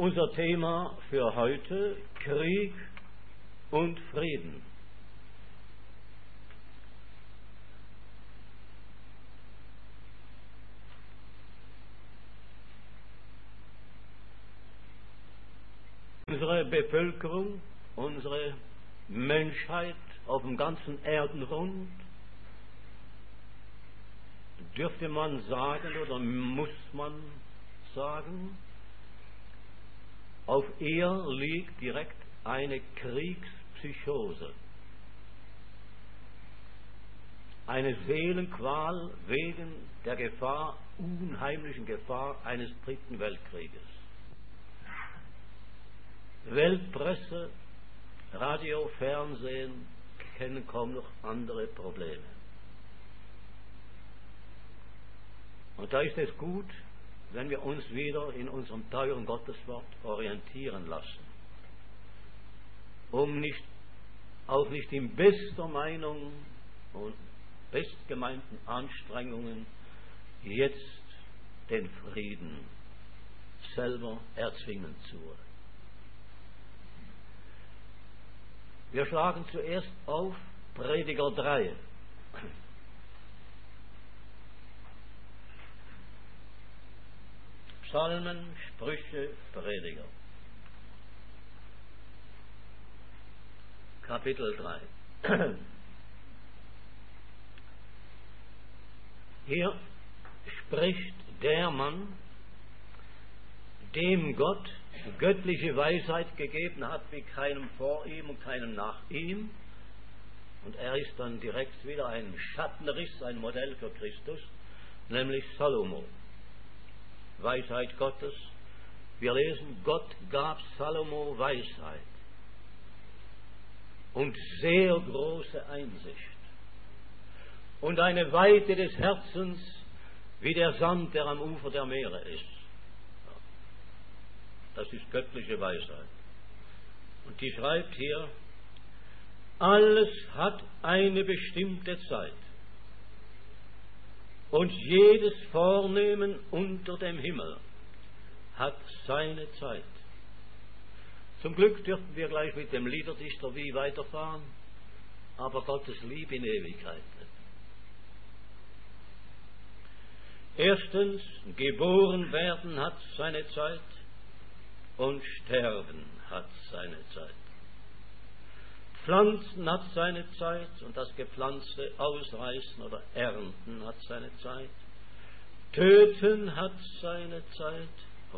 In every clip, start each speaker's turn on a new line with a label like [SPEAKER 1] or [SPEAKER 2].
[SPEAKER 1] Unser Thema für heute: Krieg und Frieden. Unsere Bevölkerung, unsere Menschheit auf dem ganzen Erdenrund, dürfte man sagen oder muss man sagen, auf ihr liegt direkt eine Kriegspsychose, eine Seelenqual wegen der Gefahr, unheimlichen Gefahr eines dritten Weltkrieges. Weltpresse, Radio, Fernsehen kennen kaum noch andere Probleme. Und da ist es gut, wenn wir uns wieder in unserem teuren Gotteswort orientieren lassen, um auch nicht in bester Meinung und bestgemeinten Anstrengungen jetzt den Frieden selber erzwingen zu wollen. Wir schlagen zuerst auf Prediger 3. Psalmen, Sprüche, Prediger. Kapitel 3. Hier spricht der Mann, dem Gott göttliche Weisheit gegeben hat, wie keinem vor ihm und keinem nach ihm. Und er ist dann direkt wieder ein Schattenriss, ein Modell für Christus, nämlich Salomo. Weisheit Gottes. Wir lesen, Gott gab Salomo Weisheit und sehr große Einsicht und eine Weite des Herzens wie der Sand, der am Ufer der Meere ist. Das ist göttliche Weisheit. Und die schreibt hier, alles hat eine bestimmte Zeit. Und jedes Vornehmen unter dem Himmel hat seine Zeit. Zum Glück dürfen wir gleich mit dem Liederdichter wie weiterfahren, aber Gottes Liebe in Ewigkeit. Erstens, geboren werden hat seine Zeit und sterben hat seine Zeit. Pflanzen hat seine Zeit und das Gepflanzte ausreißen oder ernten hat seine Zeit. Töten hat seine Zeit.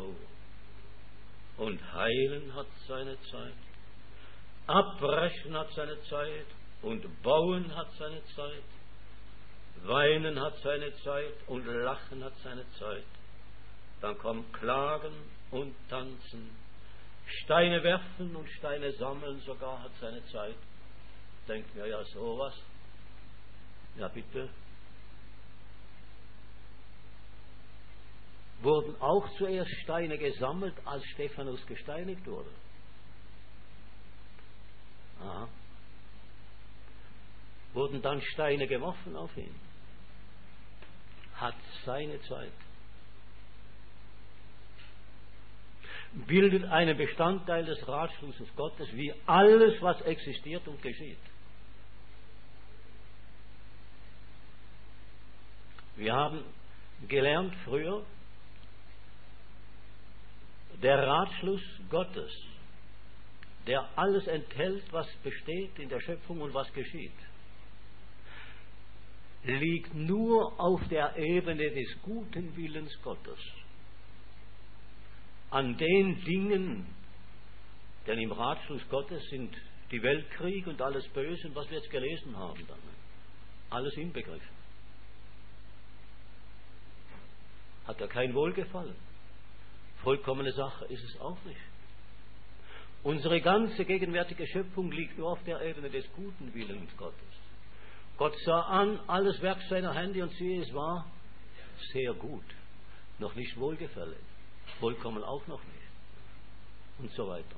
[SPEAKER 1] Oh. Und heilen hat seine Zeit. Abbrechen hat seine Zeit und bauen hat seine Zeit. Weinen hat seine Zeit und lachen hat seine Zeit. Dann kommt Klagen und Tanzen. Steine werfen und Steine sammeln sogar hat seine Zeit. Denkt mir, ja, sowas. Ja, bitte. Wurden auch zuerst Steine gesammelt, als Stephanus gesteinigt wurde? Aha. Wurden dann Steine geworfen auf ihn? Hat seine Zeit. Bildet einen Bestandteil des Ratschlusses Gottes, wie alles, was existiert und geschieht. Wir haben gelernt früher, der Ratschluss Gottes, der alles enthält, was besteht in der Schöpfung und was geschieht, liegt nur auf der Ebene des guten Willens Gottes. An den Dingen, denn im Ratschluss Gottes sind die Weltkriege und alles Böse, was wir jetzt gelesen haben, dann alles inbegriffen. Hat er kein Wohlgefallen? Vollkommene Sache ist es auch nicht. Unsere ganze gegenwärtige Schöpfung liegt nur auf der Ebene des guten Willens Gottes. Gott sah an, alles Werk seiner Hände und siehe, es war sehr gut, noch nicht wohlgefällig. Vollkommen auch noch nicht. Und so weiter.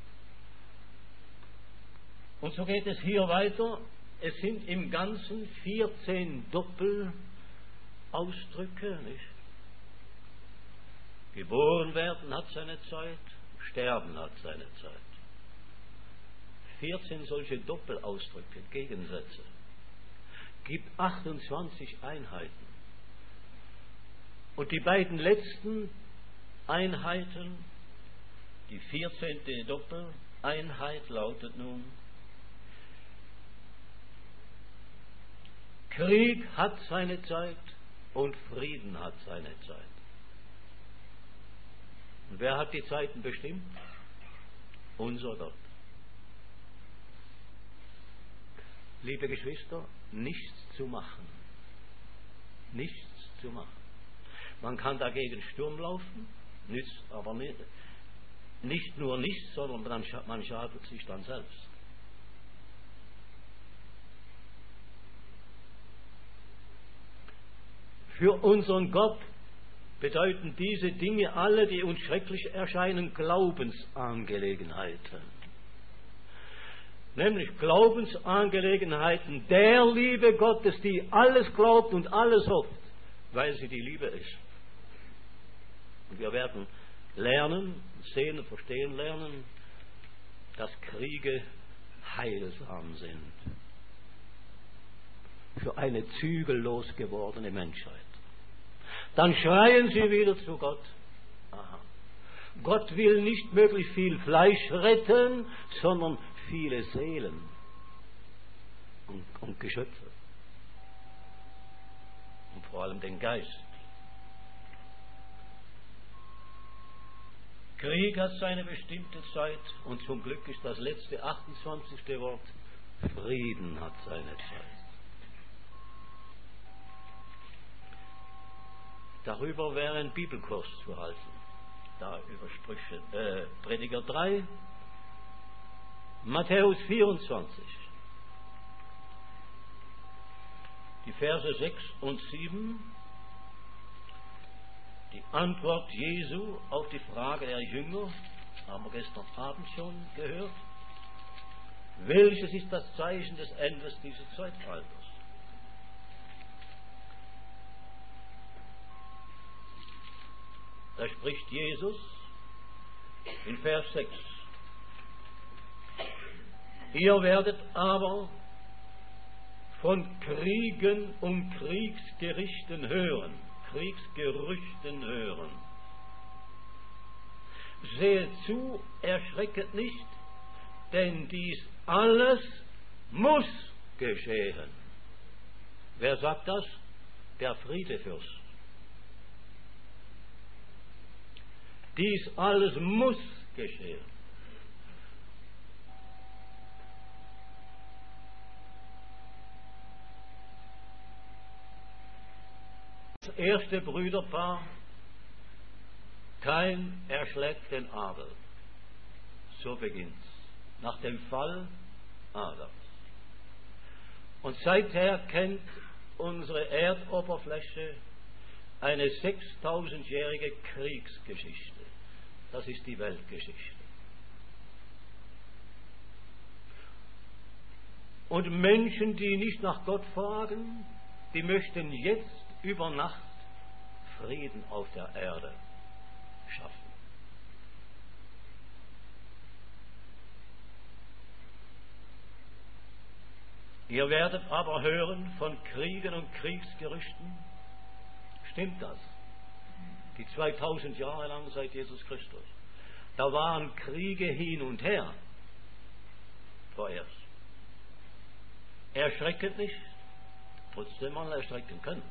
[SPEAKER 1] Und so geht es hier weiter. Es sind im Ganzen 14 Doppelausdrücke, nicht? Geboren werden hat seine Zeit, Sterben hat seine Zeit. 14 solche Doppelausdrücke, Gegensätze. Gibt 28 Einheiten. Und die beiden letzten Einheiten, die 14. Doppeleinheit lautet nun: Krieg hat seine Zeit und Frieden hat seine Zeit. Und wer hat die Zeiten bestimmt? Unser Gott. Liebe Geschwister, nichts zu machen. Nichts zu machen. Man kann dagegen Sturm laufen, nützt aber nicht nur nichts, sondern man schadet sich dann selbst. Für unseren Gott bedeuten diese Dinge alle, die uns schrecklich erscheinen, Glaubensangelegenheiten. Nämlich Glaubensangelegenheiten der Liebe Gottes, die alles glaubt und alles hofft, weil sie die Liebe ist. Und wir werden lernen, sehen und verstehen lernen, dass Kriege heilsam sind für eine zügellos gewordene Menschheit. Dann schreien sie wieder zu Gott. Aha. Gott will nicht möglichst viel Fleisch retten, sondern viele Seelen und Geschöpfe. Und vor allem den Geist. Krieg hat seine bestimmte Zeit und zum Glück ist das letzte 28. Wort: Frieden hat seine Zeit. Darüber wäre ein Bibelkurs zu halten. Da über Prediger 3, Matthäus 24, die Verse 6 und 7, die Antwort Jesu auf die Frage der Jünger, haben wir gestern Abend schon gehört. Welches ist das Zeichen des Endes dieses Zeitalters? Da spricht Jesus in Vers 6. Ihr werdet aber von Kriegen und Kriegsgerüchten hören. Seht zu, erschrecket nicht, denn dies alles muss geschehen. Wer sagt das? Der Friedefürst. Dies alles muss geschehen. Das erste Brüderpaar: Kain erschlägt den Abel. So beginnt's. Nach dem Fall Adams. Und seither kennt unsere Erdoberfläche eine 6000-jährige Kriegsgeschichte. Das ist die Weltgeschichte. Und Menschen, die nicht nach Gott fragen, die möchten jetzt über Nacht Frieden auf der Erde schaffen. Ihr werdet aber hören von Kriegen und Kriegsgerüchten. Stimmt das? Die 2000 Jahre lang seit Jesus Christus. Da waren Kriege hin und her. Vorerst. Erschrecket nicht, trotzdem man erschrecken kann.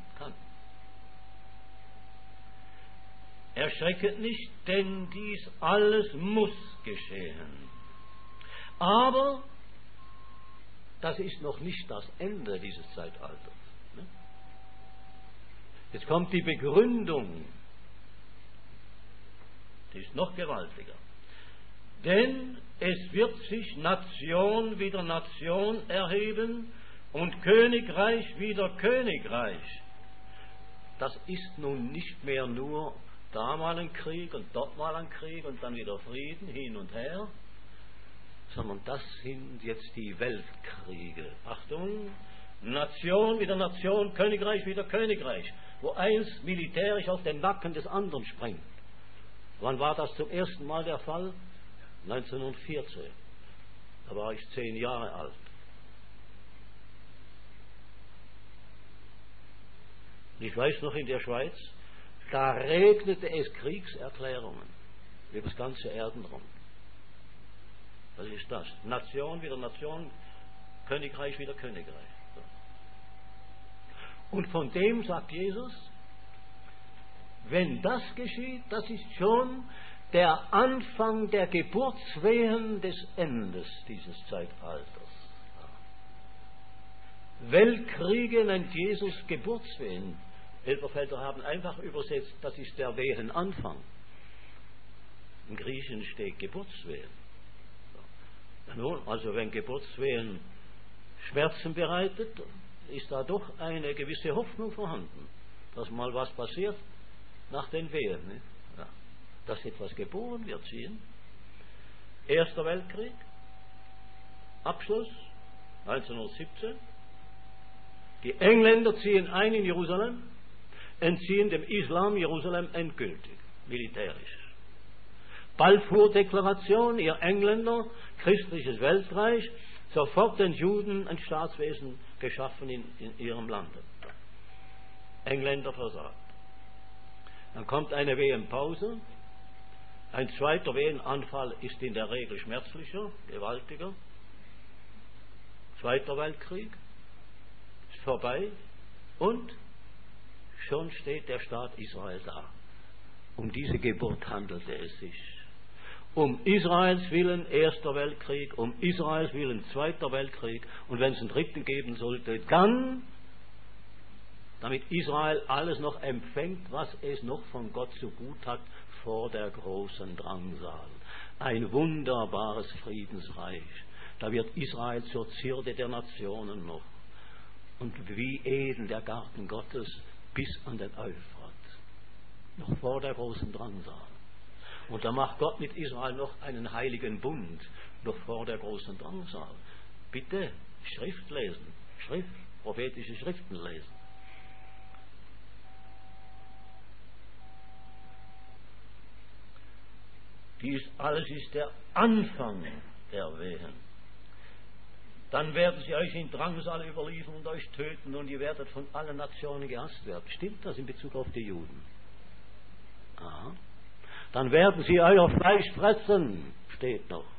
[SPEAKER 1] Erschrecket nicht, denn dies alles muss geschehen. Aber das ist noch nicht das Ende dieses Zeitalters. Jetzt kommt die Begründung, die ist noch gewaltiger. Denn es wird sich Nation wider Nation erheben und Königreich wider Königreich. Das ist nun nicht mehr nur da mal ein Krieg und dort mal ein Krieg und dann wieder Frieden hin und her, sondern das sind jetzt die Weltkriege. Achtung, Nation wider Nation, Königreich wider Königreich, wo eins militärisch auf den Nacken des anderen springt. Wann war das zum ersten Mal der Fall? 1914. Da war ich 10 Jahre alt. Ich weiß noch, in der Schweiz, da regnete es Kriegserklärungen über das ganze Erdenraum. Was ist das? Nation wieder Nation, Königreich wieder Königreich. Und von dem sagt Jesus, wenn das geschieht, das ist schon der Anfang der Geburtswehen des Endes dieses Zeitalters. Weltkriege nennt Jesus Geburtswehen. Elberfelder haben einfach übersetzt, das ist der Wehenanfang. Im Griechischen steht Geburtswehen. Nun, also wenn Geburtswehen Schmerzen bereitet, ist da doch eine gewisse Hoffnung vorhanden, dass mal was passiert nach den Wehen. Ne? Ja. Dass etwas geboren wird, sehen. Erster Weltkrieg, Abschluss 1917. Die Engländer ziehen ein in Jerusalem, entziehen dem Islam Jerusalem endgültig, militärisch. Balfour-Deklaration, ihr Engländer, christliches Weltreich, sofort den Juden ein Staatswesen geschaffen in ihrem Lande. Engländer versagt. Dann kommt eine Wehenpause. Ein zweiter Wehenanfall ist in der Regel schmerzlicher, gewaltiger. Zweiter Weltkrieg ist vorbei und schon steht der Staat Israel da. Um diese Geburt handelte es sich. Um Israels Willen Erster Weltkrieg, um Israels Willen Zweiter Weltkrieg und wenn es einen dritten geben sollte, dann, damit Israel alles noch empfängt, was es noch von Gott so gut hat vor der großen Drangsal. Ein wunderbares Friedensreich. Da wird Israel zur Zierde der Nationen noch. Und wie Eden, der Garten Gottes, bis an den Euphrat. Noch vor der großen Drangsal. Und da macht Gott mit Israel noch einen heiligen Bund, noch vor der großen Drangsal. Bitte Schrift lesen, prophetische Schriften lesen. Dies alles ist der Anfang der Wehen. Dann werden sie euch in Drangsal überliefern und euch töten und ihr werdet von allen Nationen gehasst werden. Stimmt das in Bezug auf die Juden? Aha. Dann werden sie euer Fleisch fressen, steht noch.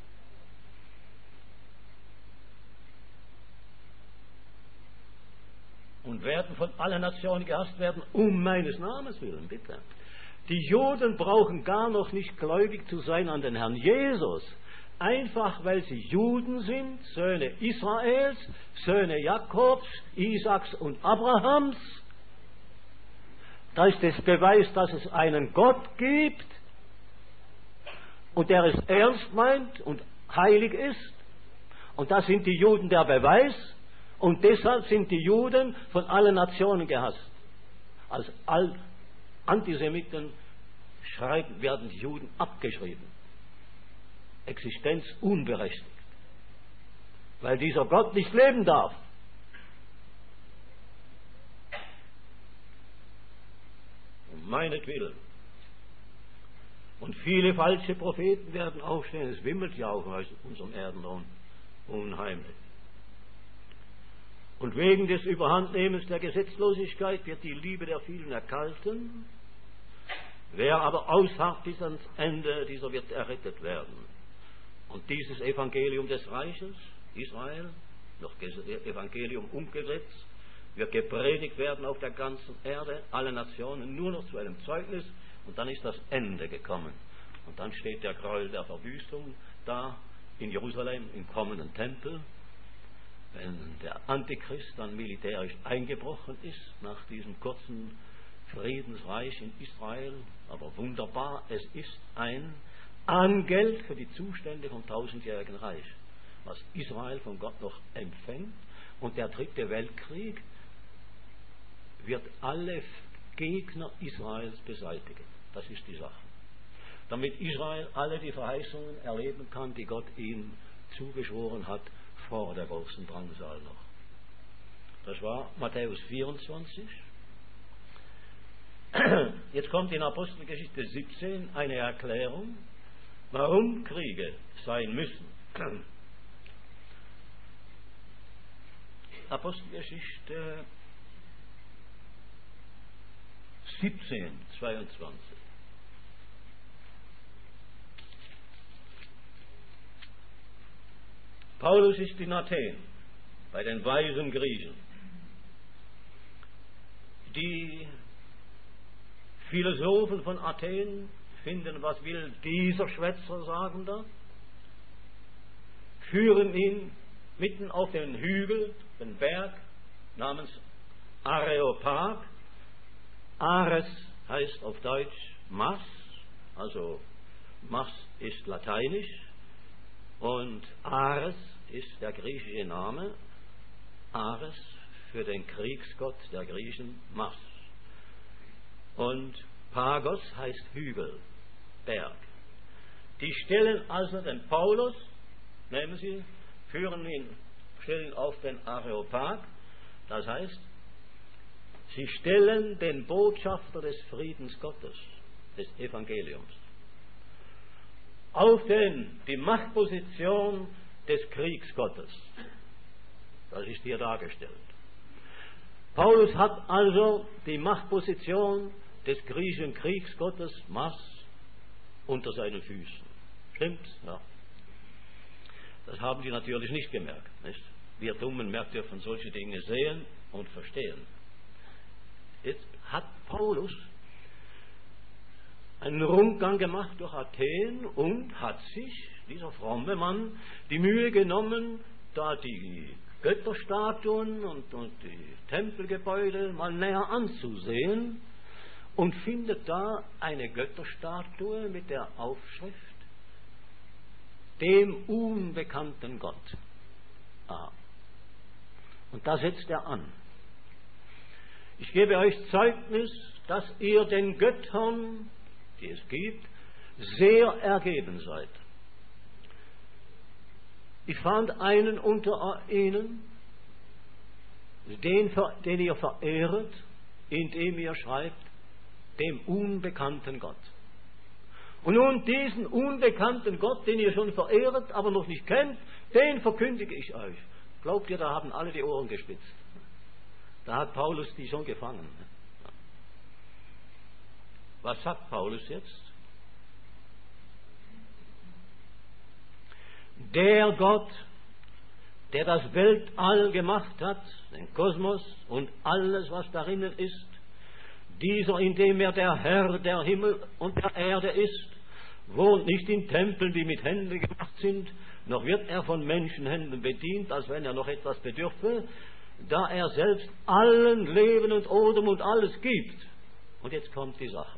[SPEAKER 1] Und werden von allen Nationen gehasst werden, um meines Namens willen, bitte. Die Juden brauchen gar noch nicht gläubig zu sein an den Herrn Jesus. Einfach weil sie Juden sind, Söhne Israels, Söhne Jakobs, Isaaks und Abrahams. Da ist es Beweis, dass es einen Gott gibt und der es ernst meint und heilig ist. Und da sind die Juden der Beweis und deshalb sind die Juden von allen Nationen gehasst. Als Antisemiten werden die Juden abgeschrieben. Existenz unberechtigt. Weil dieser Gott nicht leben darf. Um meinetwillen. Und viele falsche Propheten werden aufstehen. Es wimmelt ja auch aus unserem Erdenraum unheimlich. Und wegen des Überhandnehmens der Gesetzlosigkeit wird die Liebe der vielen erkalten. Wer aber ausharrt bis ans Ende, dieser wird errettet werden. Und dieses Evangelium des Reiches, Israel, noch Evangelium umgesetzt, wird gepredigt werden auf der ganzen Erde, alle Nationen, nur noch zu einem Zeugnis, und dann ist das Ende gekommen. Und dann steht der Gräuel der Verwüstung da in Jerusalem im kommenden Tempel, wenn der Antichrist dann militärisch eingebrochen ist, nach diesem kurzen Friedensreich in Israel. Aber wunderbar, es ist ein Angeld für die Zustände vom 1000-jährigen Reich, was Israel von Gott noch empfängt. Und der dritte Weltkrieg wird alle Gegner Israels beseitigen. Das ist die Sache. Damit Israel alle die Verheißungen erleben kann, die Gott ihm zugeschworen hat vor der großen Drangsal noch. Das war Matthäus 24. Jetzt kommt in Apostelgeschichte 17 eine Erklärung, warum Kriege sein müssen. Apostelgeschichte 17, 22. Paulus ist in Athen bei den weisen Griechen. Die Philosophen von Athen finden, was will dieser Schwätzer sagen da? Führen ihn mitten auf den Hügel, den Berg namens Areopag. Ares heißt auf Deutsch Mars, also Mars ist lateinisch und Ares ist der griechische Name. Ares für den Kriegsgott der Griechen, Mars. Und Pagos heißt Hügel, Berg. Die stellen also den Paulus, nehmen sie, führen ihn, stellen auf den Areopag, das heißt, sie stellen den Botschafter des Friedens Gottes, des Evangeliums, auf die Machtposition des Kriegsgottes. Das ist hier dargestellt. Paulus hat also die Machtposition des griechischen Kriegsgottes Mars unter seinen Füßen. Stimmt's? Ja. Das haben die natürlich nicht gemerkt. Nicht? Wir dummen Märkte dürfen solche Dinge sehen und verstehen. Jetzt hat Paulus einen Rundgang gemacht durch Athen und hat sich, dieser fromme Mann, die Mühe genommen, da die Götterstatuen und die Tempelgebäude mal näher anzusehen und findet da eine Götterstatue mit der Aufschrift dem unbekannten Gott. Ah. Und da setzt er an. Ich gebe euch Zeugnis, dass ihr den Göttern, die es gibt, sehr ergeben seid. Ich fand einen unter ihnen, den ihr verehret, indem ihr schreibt, dem unbekannten Gott. Und nun diesen unbekannten Gott, den ihr schon verehret, aber noch nicht kennt, den verkündige ich euch. Glaubt ihr, da haben alle die Ohren gespitzt? Da hat Paulus die schon gefangen. Was sagt Paulus jetzt? Der Gott, der das Weltall gemacht hat, den Kosmos und alles, was darinnen ist, dieser, in dem er der Herr der Himmel und der Erde ist, wohnt nicht in Tempeln, die mit Händen gemacht sind, noch wird er von Menschenhänden bedient, als wenn er noch etwas bedürfe, da er selbst allen Leben und Odem und alles gibt. Und jetzt kommt die Sache.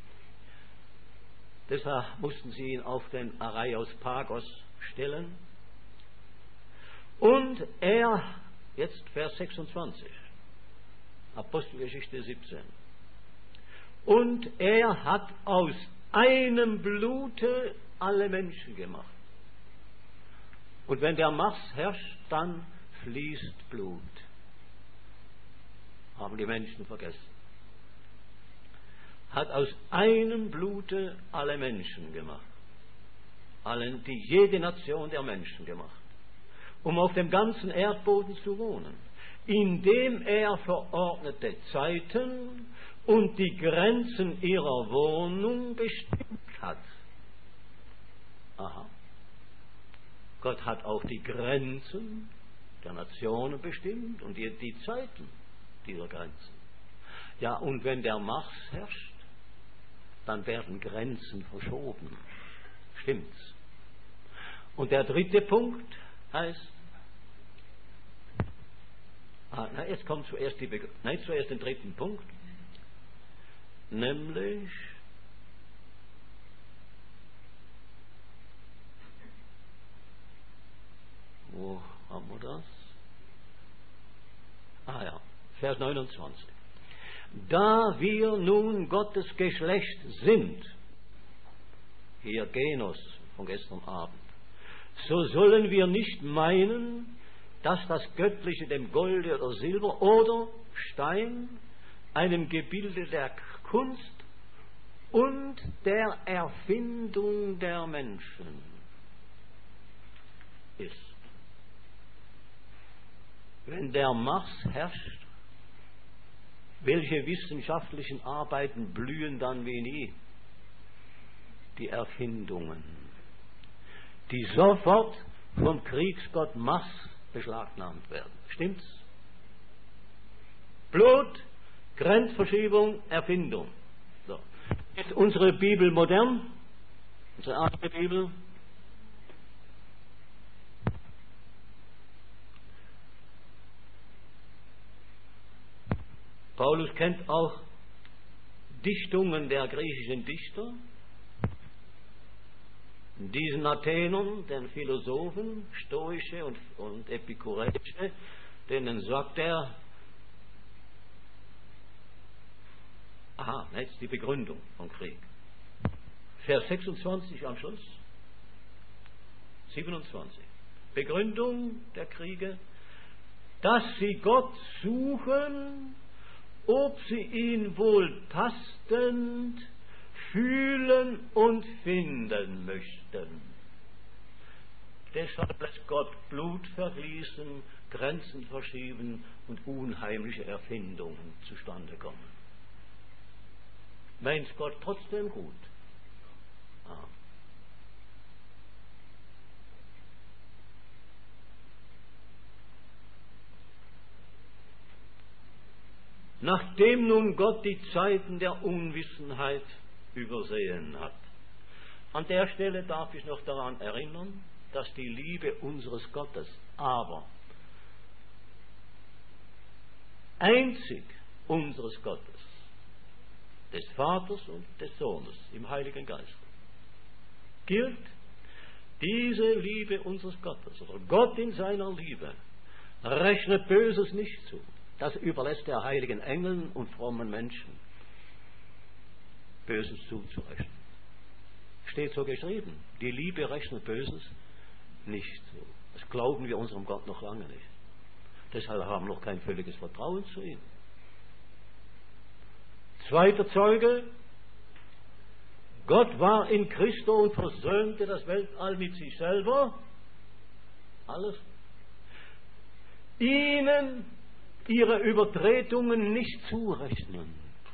[SPEAKER 1] Deshalb mussten sie ihn auf den Areopagos stellen. Und er, jetzt Vers 26, Apostelgeschichte 17. Und er hat aus einem Blute alle Menschen gemacht. Und wenn der Mars herrscht, dann fließt Blut. Haben die Menschen vergessen. Hat aus einem Blute alle Menschen gemacht. Jede Nation der Menschen gemacht. Um auf dem ganzen Erdboden zu wohnen. Indem er verordnete Zeiten und die Grenzen ihrer Wohnung bestimmt hat. Aha. Gott hat auch die Grenzen der Nationen bestimmt und die Zeiten dieser Grenzen. Ja, und wenn der Mars herrscht, dann werden Grenzen verschoben. Stimmt's? Und der dritte Punkt heißt, jetzt kommt zuerst zuerst den dritten Punkt, nämlich wo haben wir das? Vers 29. Da wir nun Gottes Geschlecht sind, hier Genos von gestern Abend, so sollen wir nicht meinen, dass das Göttliche dem Golde oder Silber oder Stein, einem Gebilde der Kunst und der Erfindung der Menschen ist. Wenn der Mars herrscht, welche wissenschaftlichen Arbeiten blühen dann wie nie? Die Erfindungen, die sofort vom Kriegsgott Mars beschlagnahmt werden. Stimmt's? Blut, Grenzverschiebung, Erfindung. So. Ist unsere Bibel modern? Unsere alte Bibel? Paulus kennt auch Dichtungen der griechischen Dichter. Diesen Athenern, den Philosophen, stoische und epikureische, denen sagt er, jetzt die Begründung vom Krieg. Vers 26 am Schluss, 27. Begründung der Kriege, dass sie Gott suchen, ob sie ihn wohl tastend fühlen und finden möchten. Deshalb lässt Gott Blut vergießen, Grenzen verschieben und unheimliche Erfindungen zustande kommen. Meint Gott trotzdem gut? Nachdem nun Gott die Zeiten der Unwissenheit übersehen hat. An der Stelle darf ich noch daran erinnern, dass die Liebe unseres Gottes aber einzig unseres Gottes, des Vaters und des Sohnes im Heiligen Geist, gilt. Diese Liebe unseres Gottes, oder Gott in seiner Liebe, rechnet Böses nicht zu. Das überlässt er heiligen Engeln und frommen Menschen, Böses zuzurechnen. Steht so geschrieben. Die Liebe rechnet Böses nicht zu. Das glauben wir unserem Gott noch lange nicht. Deshalb haben wir noch kein völliges Vertrauen zu ihm. Zweiter Zeuge. Gott war in Christo und versöhnte das Weltall mit sich selber. Alles. Ihnen ihre Übertretungen nicht zurechnen.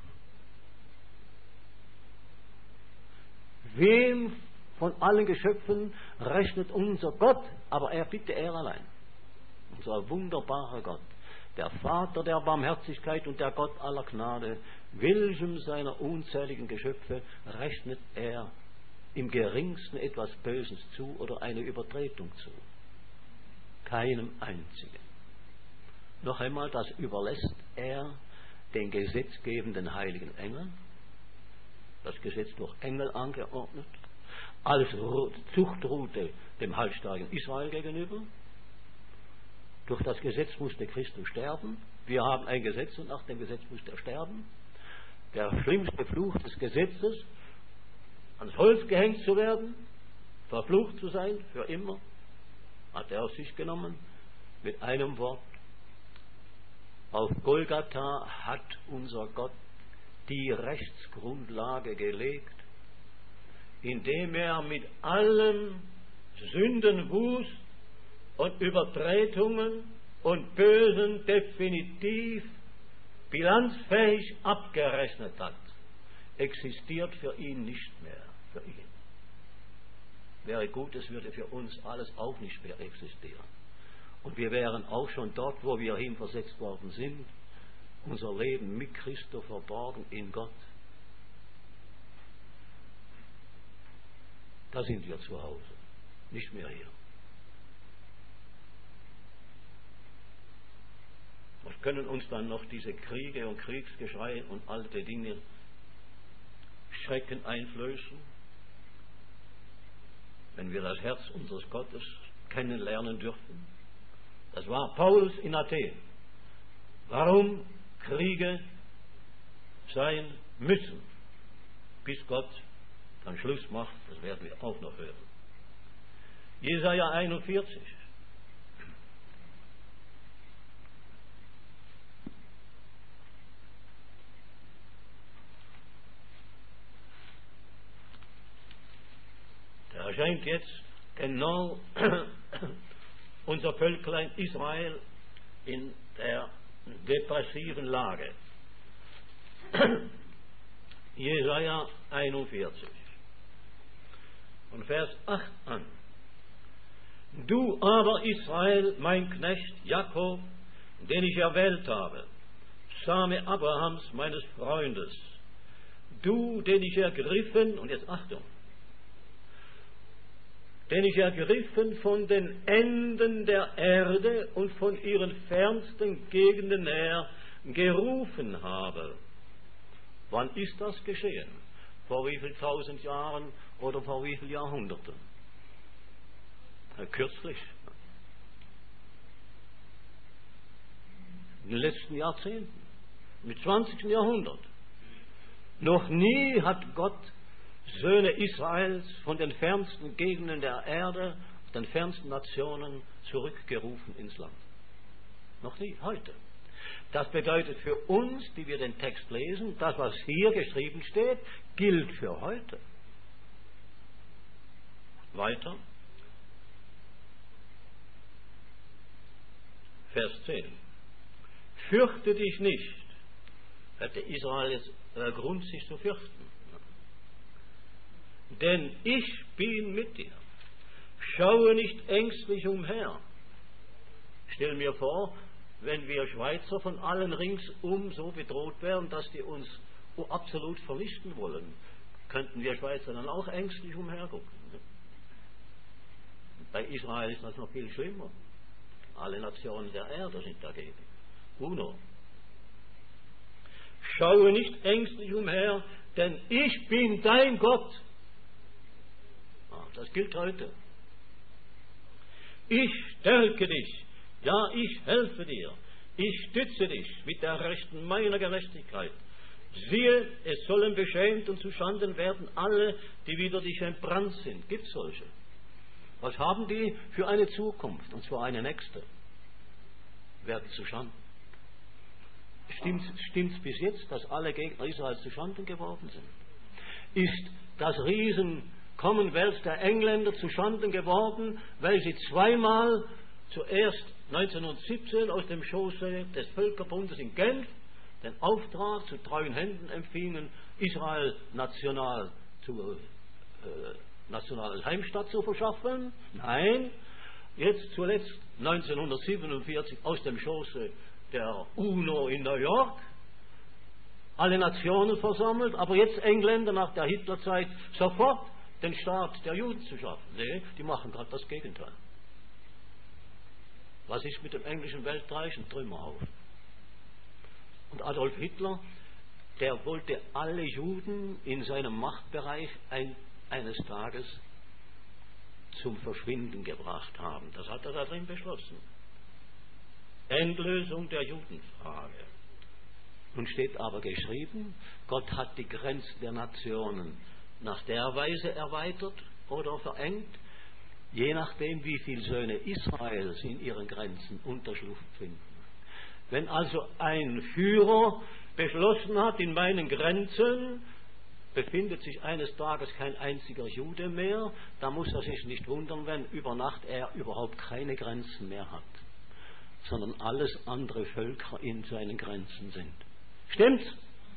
[SPEAKER 1] Wem von allen Geschöpfen rechnet unser Gott, aber er allein. Unser wunderbarer Gott, der Vater der Barmherzigkeit und der Gott aller Gnade, welchem seiner unzähligen Geschöpfe rechnet er im geringsten etwas Böses zu oder eine Übertretung zu? Keinem einzigen. Noch einmal, das überlässt er den gesetzgebenden heiligen Engeln, das Gesetz durch Engel angeordnet, als Zuchtroute dem halsstarken Israel gegenüber. Durch das Gesetz musste Christus sterben. Wir haben ein Gesetz und nach dem Gesetz musste er sterben. Der schlimmste Fluch des Gesetzes, ans Holz gehängt zu werden, verflucht zu sein für immer, hat er auf sich genommen mit einem Wort. Auf Golgatha hat unser Gott die Rechtsgrundlage gelegt, indem er mit allen Sündenwust und Übertretungen und Bösen definitiv bilanzfähig abgerechnet hat. Existiert für ihn nicht mehr. Für ihn. Wäre gut, es würde für uns alles auch nicht mehr existieren. Und wir wären auch schon dort, wo wir hinversetzt worden sind, unser Leben mit Christo verborgen in Gott. Da sind wir zu Hause, nicht mehr hier. Was können uns dann noch diese Kriege und Kriegsgeschrei und alte Dinge Schrecken einflößen, wenn wir das Herz unseres Gottes kennenlernen dürfen? Das war Paulus in Athen. Warum Kriege sein müssen, bis Gott dann Schluss macht, das werden wir auch noch hören. Jesaja 41. erscheint jetzt genau unser Völklein Israel in der depressiven Lage. Jesaja 41, von Vers 8 an. Du aber, Israel, mein Knecht, Jakob, den ich erwählt habe, Same Abrahams, meines Freundes, du, den ich ergriffen, und jetzt Achtung, den ich ergriffen von den Enden der Erde und von ihren fernsten Gegenden her gerufen habe. Wann ist das geschehen? Vor wie viel tausend Jahren oder vor wie vielen Jahrhunderten? Kürzlich. In den letzten Jahrzehnten. Im 20. Jahrhundert. Noch nie hat Gott Söhne Israels von den fernsten Gegenden der Erde, den fernsten Nationen zurückgerufen ins Land. Noch nie, heute. Das bedeutet für uns, die wir den Text lesen, das, was hier geschrieben steht, gilt für heute. Weiter. Vers 10. Fürchte dich nicht. Hätte Israel jetzt Grund, sich zu fürchten. Denn ich bin mit dir. Schaue nicht ängstlich umher. Stell mir vor, wenn wir Schweizer von allen ringsum so bedroht wären, dass die uns absolut vernichten wollen, könnten wir Schweizer dann auch ängstlich umhergucken. Bei Israel ist das noch viel schlimmer. Alle Nationen der Erde sind dagegen. UNO. Schaue nicht ängstlich umher, denn ich bin dein Gott. Das gilt heute. Ich stärke dich. Ja, ich helfe dir. Ich stütze dich mit der Rechten meiner Gerechtigkeit. Siehe, es sollen beschämt und zuschanden werden alle, die wider dich entbrannt sind. Gibt es solche? Was haben die für eine Zukunft? Und zwar eine nächste. Werden zuschanden. Stimmt es bis jetzt, dass alle Gegner Israels zuschanden geworden sind? Ist das Riesen Commonwealth der Engländer zuschanden geworden, weil sie zweimal, zuerst 1917 aus dem Schoße des Völkerbundes in Genf, den Auftrag zu treuen Händen empfingen, Israel national Heimstatt zu verschaffen? Nein, jetzt zuletzt 1947 aus dem Schoße der UNO in New York, alle Nationen versammelt, aber jetzt Engländer nach der Hitlerzeit sofort den Staat der Juden zu schaffen. Nee, die machen gerade das Gegenteil. Was ist mit dem englischen Weltreich? Ein Trümmerhaufen. Und Adolf Hitler, der wollte alle Juden in seinem Machtbereich eines Tages zum Verschwinden gebracht haben. Das hat er da drin beschlossen. Endlösung der Judenfrage. Nun steht aber geschrieben, Gott hat die Grenzen der Nationen nach der Weise erweitert oder verengt, je nachdem, wie viele Söhne Israels in ihren Grenzen Unterschlupf finden. Wenn also ein Führer beschlossen hat, in meinen Grenzen befindet sich eines Tages kein einziger Jude mehr, dann muss er sich nicht wundern, wenn über Nacht er überhaupt keine Grenzen mehr hat, sondern alles andere Völker in seinen Grenzen sind. Stimmt's?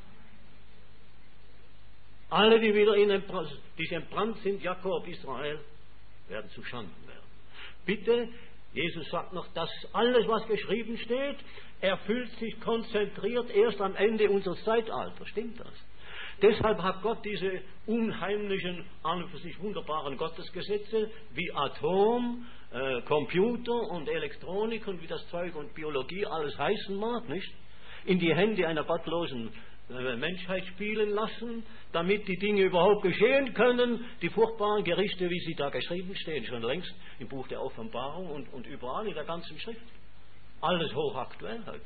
[SPEAKER 1] Alle, die wieder die entbrannt sind, Jakob, Israel, werden zu Schanden werden. Bitte, Jesus sagt noch, dass alles, was geschrieben steht, erfüllt sich konzentriert erst am Ende unseres Zeitalters. Stimmt das? Deshalb hat Gott diese unheimlichen, an und für sich wunderbaren Gottesgesetze wie Atom, Computer und Elektronik und wie das Zeug und Biologie alles heißen mag, nicht? In die Hände einer gottlosen Menschheit spielen lassen, damit die Dinge überhaupt geschehen können, die furchtbaren Gerichte, wie sie da geschrieben stehen, schon längst im Buch der Offenbarung und überall in der ganzen Schrift. Alles hochaktuell heute.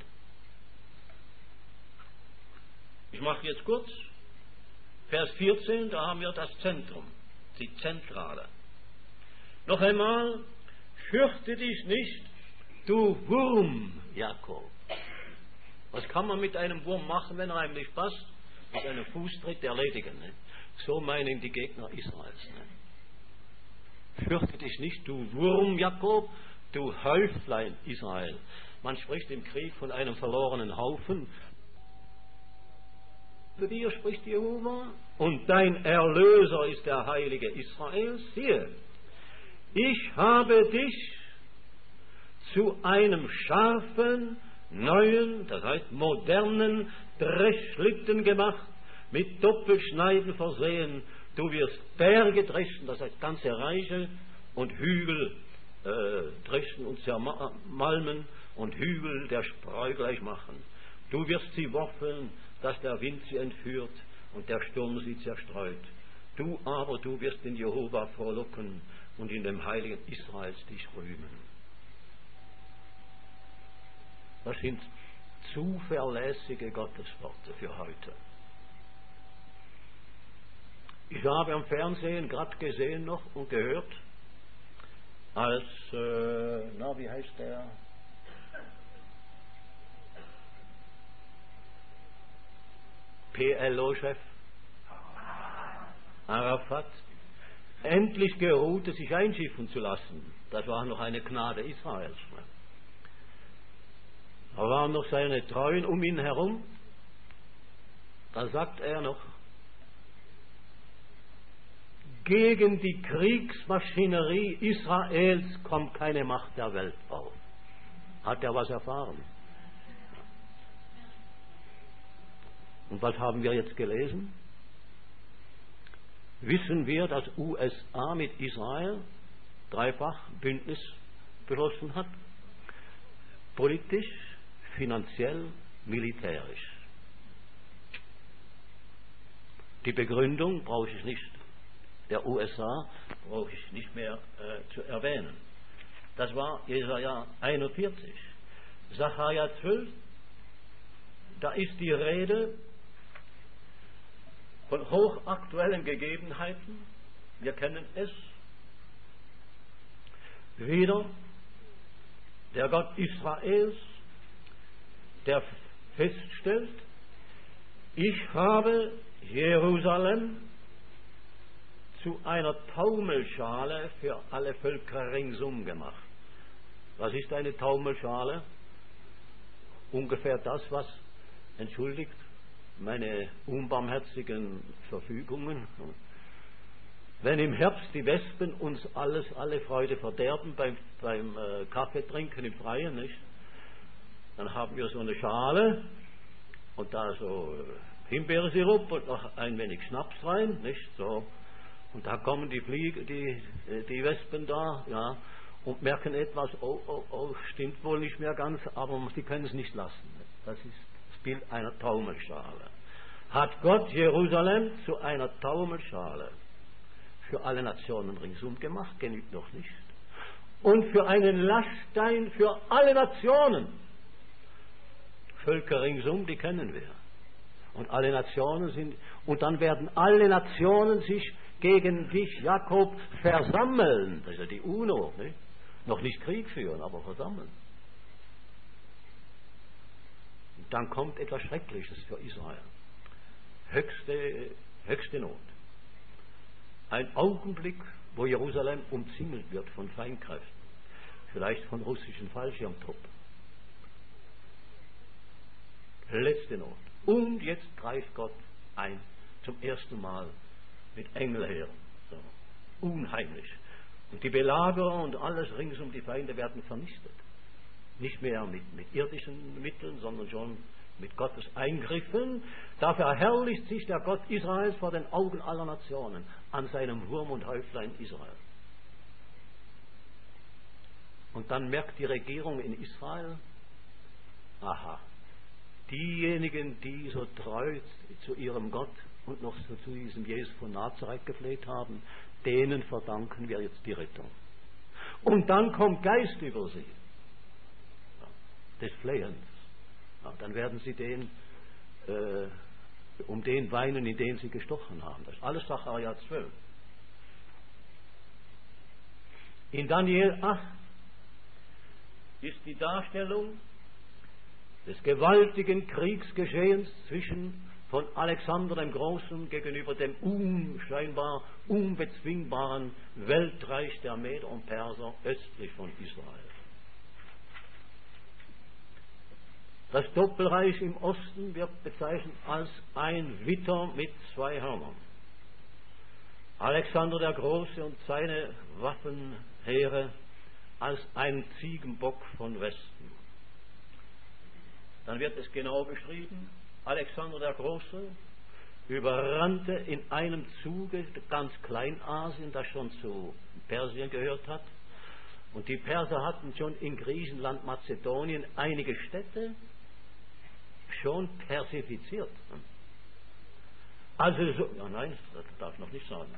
[SPEAKER 1] Ich mache jetzt kurz. Vers 14, da haben wir das Zentrum, die Zentrale. Noch einmal, fürchte dich nicht, du Wurm, Jakob. Was kann man mit einem Wurm machen, wenn er einem nicht passt? Mit einem Fußtritt erledigen. Ne? So meinen die Gegner Israels. Ne? Fürchte dich nicht, du Wurm Jakob, du Häuflein Israel. Man spricht im Krieg von einem verlorenen Haufen. Für dir spricht Jehova, und dein Erlöser ist der Heilige Israels. Siehe, ich habe dich zu einem scharfen, neuen, das heißt modernen Dreschschlitten gemacht, mit Doppelschneiden versehen. Du wirst Berge dreschen, das heißt ganze Reiche, und Hügel dreschen und zermalmen und Hügel der Spreu gleich machen. Du wirst sie woffeln, dass der Wind sie entführt und der Sturm sie zerstreut. Du aber, du wirst in Jehova frohlocken und in dem Heiligen Israels dich rühmen. Das sind zuverlässige Gottesworte für heute. Ich habe am Fernsehen gerade gesehen noch und gehört, als, wie heißt der? PLO-Chef Arafat endlich geruhte, sich einschiffen zu lassen. Das war noch eine Gnade Israels. Da waren noch seine Treuen um ihn herum. Da sagt er noch, gegen die Kriegsmaschinerie Israels kommt keine Macht der Welt auf. Hat er was erfahren? Und was haben wir jetzt gelesen? Wissen wir, dass USA mit Israel dreifach Bündnis beschlossen hat? Politisch, finanziell, militärisch. Die Begründung brauche ich nicht. Der USA brauche ich nicht mehr zu erwähnen. Das war Jesaja 41. Sacharja 12, da ist die Rede von hochaktuellen Gegebenheiten. Wir kennen es. Wieder der Gott Israels, der feststellt, ich habe Jerusalem zu einer Taumelschale für alle Völker ringsum gemacht. Was ist eine Taumelschale? Ungefähr das, was, entschuldigt meine unbarmherzigen Verfügungen, wenn im Herbst die Wespen uns alle Freude verderben beim Kaffee trinken im Freien, nicht? Dann haben wir so eine Schale und da so Himbeersirup und noch ein wenig Schnaps rein, nicht? So. Und da kommen die Wespen da, ja, und merken etwas, oh, stimmt wohl nicht mehr ganz, aber sie können es nicht lassen. Das ist das Bild einer Taumelschale. Hat Gott Jerusalem zu einer Taumelschale für alle Nationen ringsum gemacht, genügt noch nicht. Und für einen Laststein für alle Nationen. Völker ringsum, die kennen wir. Und alle Nationen sind, und dann werden alle Nationen sich gegen dich, Jakob, versammeln. Das ist ja die UNO, nicht? Noch nicht Krieg führen, aber versammeln. Und dann kommt etwas Schreckliches für Israel. Höchste Not. Ein Augenblick, wo Jerusalem umzingelt wird von Feindkräften, vielleicht von russischen Fallschirmtruppen. Letzte Not. Und jetzt greift Gott ein, zum ersten Mal mit Engelheeren. So. Unheimlich. Und die Belagerer und alles ringsum die Feinde werden vernichtet. Nicht mehr mit irdischen Mitteln, sondern schon mit Gottes Eingriffen. Da verherrlicht sich der Gott Israels vor den Augen aller Nationen an seinem Wurm und Häuflein Israel. Und dann merkt die Regierung in Israel, aha, diejenigen, die so treu zu ihrem Gott und noch zu diesem Jesus von Nazareth gefleht haben, denen verdanken wir jetzt die Rettung. Und dann kommt Geist über sie, des Flehens. Ja, dann werden sie um den weinen, in den sie gestochen haben. Das ist alles Sacharja 12. In Daniel 8 ist die Darstellung des gewaltigen Kriegsgeschehens zwischen
[SPEAKER 2] von Alexander dem Großen gegenüber dem scheinbar unbezwingbaren Weltreich der Meder und Perser östlich von Israel. Das Doppelreich im Osten wird bezeichnet als ein Witter mit zwei Hörnern. Alexander der Große und seine Waffenheere als ein Ziegenbock von Westen. Dann wird es genau beschrieben, Alexander der Große überrannte in einem Zuge ganz Kleinasien, das schon zu Persien gehört hat. Und die Perser hatten schon in Griechenland, Mazedonien einige Städte schon persifiziert. Also so, ja, nein, das darf ich noch nicht sagen.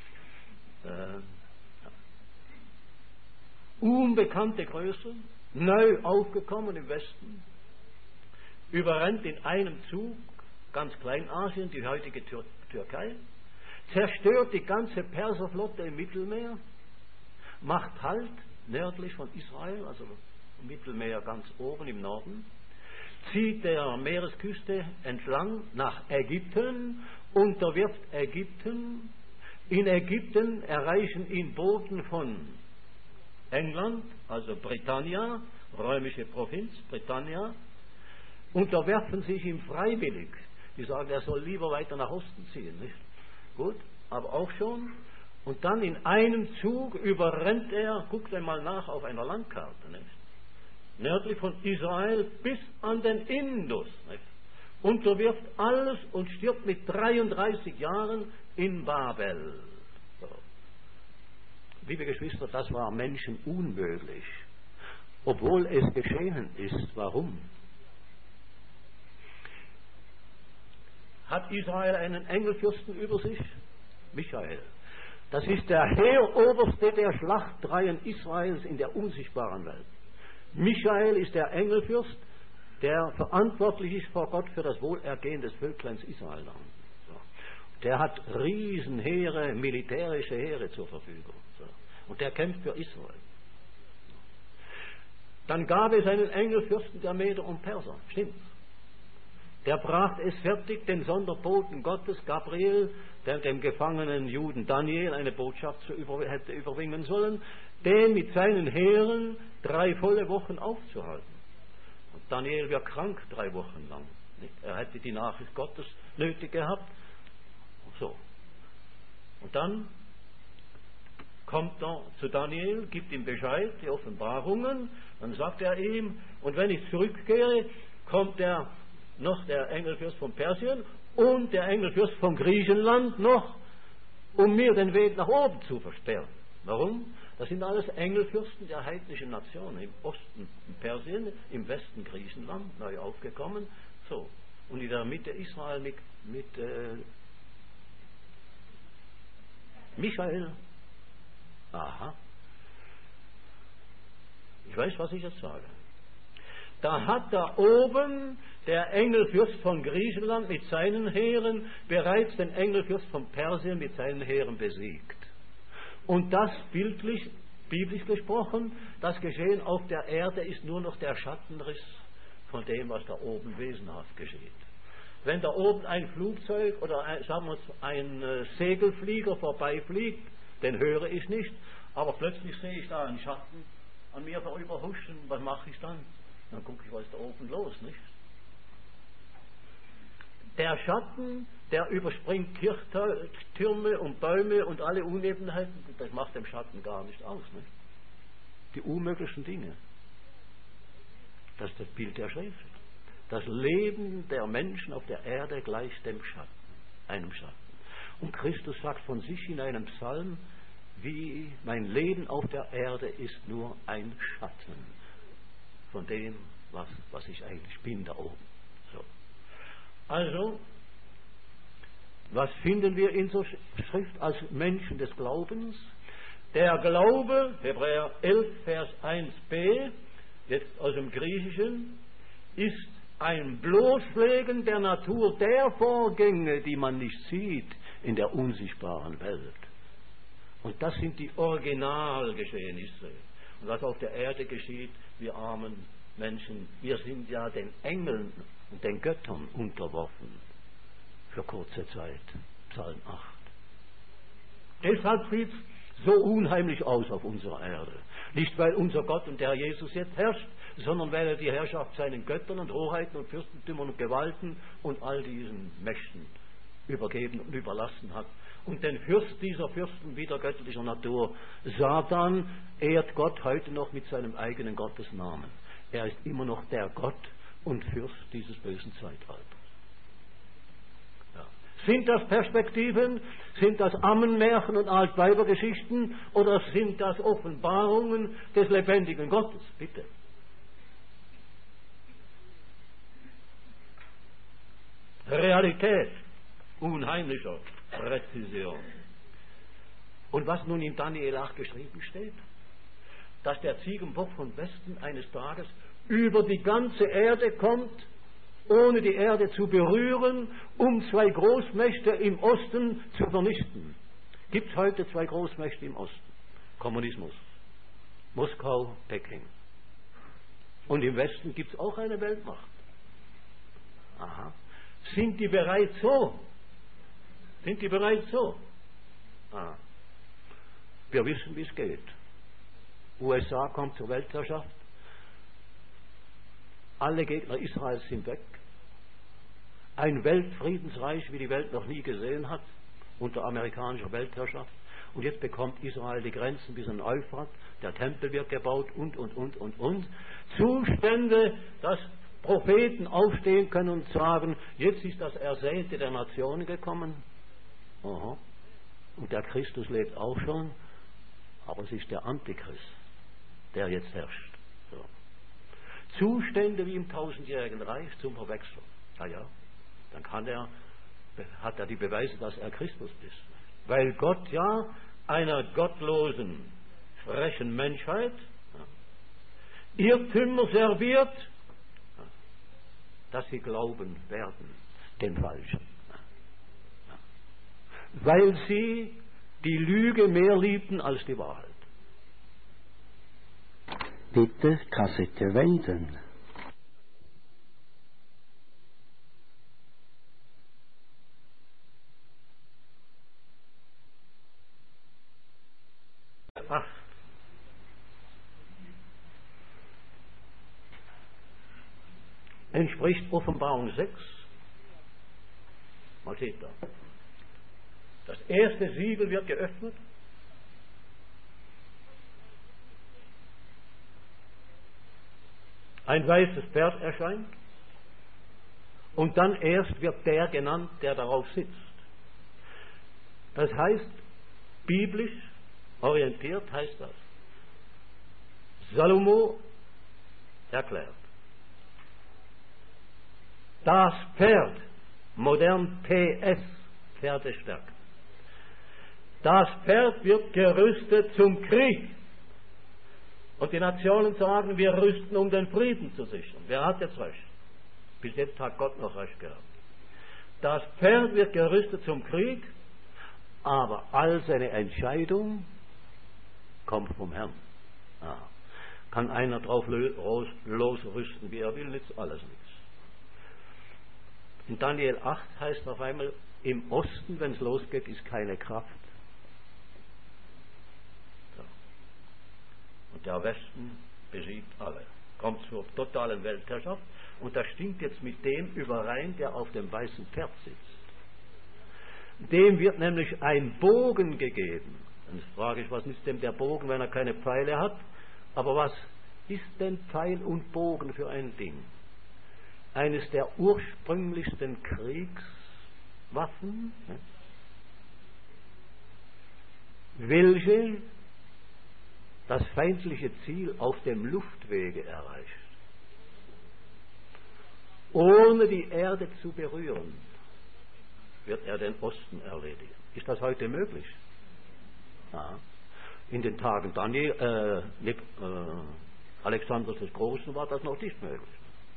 [SPEAKER 2] Unbekannte Größe, neu aufgekommen im Westen, überrennt in einem Zug ganz Kleinasien, die heutige Türkei, zerstört die ganze Perserflotte im Mittelmeer, macht Halt nördlich von Israel, also im Mittelmeer ganz oben im Norden, zieht der Meeresküste entlang nach Ägypten, unterwirft Ägypten. In Ägypten erreichen ihn Boten von England, also Britannia, römische Provinz, Britannia, unterwerfen sich ihm freiwillig. Die sagen, er soll lieber weiter nach Osten ziehen. Nicht? Gut, aber auch schon. Und dann in einem Zug überrennt er, guckt einmal nach auf einer Landkarte, nicht? Nördlich von Israel bis an den Indus, nicht? Unterwirft alles und stirbt mit 33 Jahren in Babel. So. Liebe Geschwister, das war Menschen unmöglich, obwohl es geschehen ist. Warum? Hat Israel einen Engelfürsten über sich? Michael. Das ist der Heeroberste der Schlachtreihen Israels in der unsichtbaren Welt. Michael ist der Engelfürst, der verantwortlich ist vor Gott für das Wohlergehen des Völkleins Israel. So. Der hat Riesenheere, militärische Heere zur Verfügung. So. Und der kämpft für Israel. Dann gab es einen Engelfürsten der Meder und Perser. Stimmt. Der brachte es fertig, den Sonderboten Gottes, Gabriel, der dem gefangenen Juden Daniel eine Botschaft hätte überbringen sollen, den mit seinen Heeren 3 volle Wochen aufzuhalten. Und Daniel wird krank 3 Wochen lang. Nicht? Er hätte die Nachricht Gottes nötig gehabt. So. Und dann kommt er zu Daniel, gibt ihm Bescheid, die Offenbarungen, dann sagt er ihm, und wenn ich zurückkehre, kommt noch der Engelfürst von Persien und der Engelfürst von Griechenland noch, um mir den Weg nach oben zu versperren. Warum? Das sind alles Engelfürsten der heidnischen Nationen. Im Osten Persien, im Westen Griechenland, neu aufgekommen. So. Und in der Mitte Israel mit Michael. Aha. Ich weiß, was ich jetzt sage. Da hat da oben der Engelfürst von Griechenland mit seinen Heeren bereits den Engelfürst von Persien mit seinen Heeren besiegt. Und das bildlich, biblisch gesprochen, das Geschehen auf der Erde ist nur noch der Schattenriss von dem, was da oben wesenhaft geschieht. Wenn da oben ein Flugzeug oder ein Segelflieger vorbeifliegt, den höre ich nicht, aber plötzlich sehe ich da einen Schatten an mir vorüberhuschen. Was mache ich dann? Dann gucke ich, was ist da oben los, nicht? Der Schatten, der überspringt Kirchtürme und Bäume und alle Unebenheiten, das macht dem Schatten gar nicht aus, nicht? Die unmöglichen Dinge. Das ist das Bild der Schrift. Das Leben der Menschen auf der Erde gleicht dem Schatten, einem Schatten. Und Christus sagt von sich in einem Psalm, wie mein Leben auf der Erde ist nur ein Schatten von dem, was ich eigentlich bin da oben. So. Also, was finden wir in so Schrift als Menschen des Glaubens? Der Glaube, Hebräer 11, Vers 1b, jetzt aus dem Griechischen, ist ein Bloßlegen der Natur der Vorgänge, die man nicht sieht in der unsichtbaren Welt. Und das sind die Originalgeschehnisse. Und was auf der Erde geschieht, wir armen Menschen, wir sind ja den Engeln und den Göttern unterworfen. für kurze Zeit. Psalm 8. Deshalb sieht es so unheimlich aus auf unserer Erde. Nicht, weil unser Gott und der Herr Jesus jetzt herrscht, sondern weil er die Herrschaft seinen Göttern und Hoheiten und Fürstentümern und Gewalten und all diesen Mächten übergeben und überlassen hat. Und den Fürst dieser Fürsten wieder göttlicher Natur, Satan, ehrt Gott heute noch mit seinem eigenen Gottesnamen. Er ist immer noch der Gott und Fürst dieses bösen Zeitalters. Ja. Sind das Perspektiven? Sind das Ammenmärchen und Altweibergeschichten? Oder sind das Offenbarungen des lebendigen Gottes? Bitte. Realität unheimlicher Präzision. Und was nun in Daniel 8 geschrieben steht, dass der Ziegenbock von Westen eines Tages über die ganze Erde kommt, ohne die Erde zu berühren, um zwei Großmächte im Osten zu vernichten. Gibt es heute zwei Großmächte im Osten? Kommunismus. Moskau, Peking. Und im Westen gibt es auch eine Weltmacht. Aha. Sind die bereits so? Sind die bereits so? Ah. Wir wissen, wie es geht. USA kommt zur Weltherrschaft. Alle Gegner Israels sind weg. Ein Weltfriedensreich, wie die Welt noch nie gesehen hat, unter amerikanischer Weltherrschaft. Und jetzt bekommt Israel die Grenzen bis an den Euphrat. Der Tempel wird gebaut und. Zustände, dass Propheten aufstehen können und sagen, jetzt ist das Ersehnte der Nationen gekommen. Aha. Und der Christus lebt auch schon, aber es ist der Antichrist, der jetzt herrscht. So. Zustände wie im 1000-jährigen Reich zum Verwechseln. Ja, dann hat er die Beweise, dass er Christus ist. Weil Gott ja einer gottlosen, frechen Menschheit Irrtümer serviert, dass sie glauben werden, den Falschen. Weil sie die Lüge mehr liebten als die Wahrheit.
[SPEAKER 3] Bitte Kassette wenden.
[SPEAKER 2] Entspricht Offenbarung 6. Mal seht da. Das erste Siegel wird geöffnet. Ein weißes Pferd erscheint. Und dann erst wird der genannt, der darauf sitzt. Das heißt, biblisch orientiert heißt das. Salomo erklärt. Das Pferd, modern PS, Pferdestärke. Das Pferd wird gerüstet zum Krieg. Und die Nationen sagen, wir rüsten, um den Frieden zu sichern. Wer hat jetzt recht? Bis jetzt hat Gott noch recht gehabt. Das Pferd wird gerüstet zum Krieg, aber all seine Entscheidung kommt vom Herrn. Ja. Kann einer drauf losrüsten, wie er will, nützt alles nichts. In Daniel 8 heißt auf einmal, im Osten, wenn es losgeht, ist keine Kraft. So. Und der Westen besiegt alle. Kommt zur totalen Weltherrschaft. Und das stimmt jetzt mit dem überein, der auf dem weißen Pferd sitzt. Dem wird nämlich ein Bogen gegeben. Dann frage ich, was nützt dem der Bogen, wenn er keine Pfeile hat? Aber was ist denn Pfeil und Bogen für ein Ding? Eines der ursprünglichsten Kriegswaffen, welche das feindliche Ziel auf dem Luftwege erreicht, ohne die Erde zu berühren, wird er den Osten erledigen. Ist das heute möglich? Ja. In den Tagen Alexanders des Großen war das noch nicht möglich.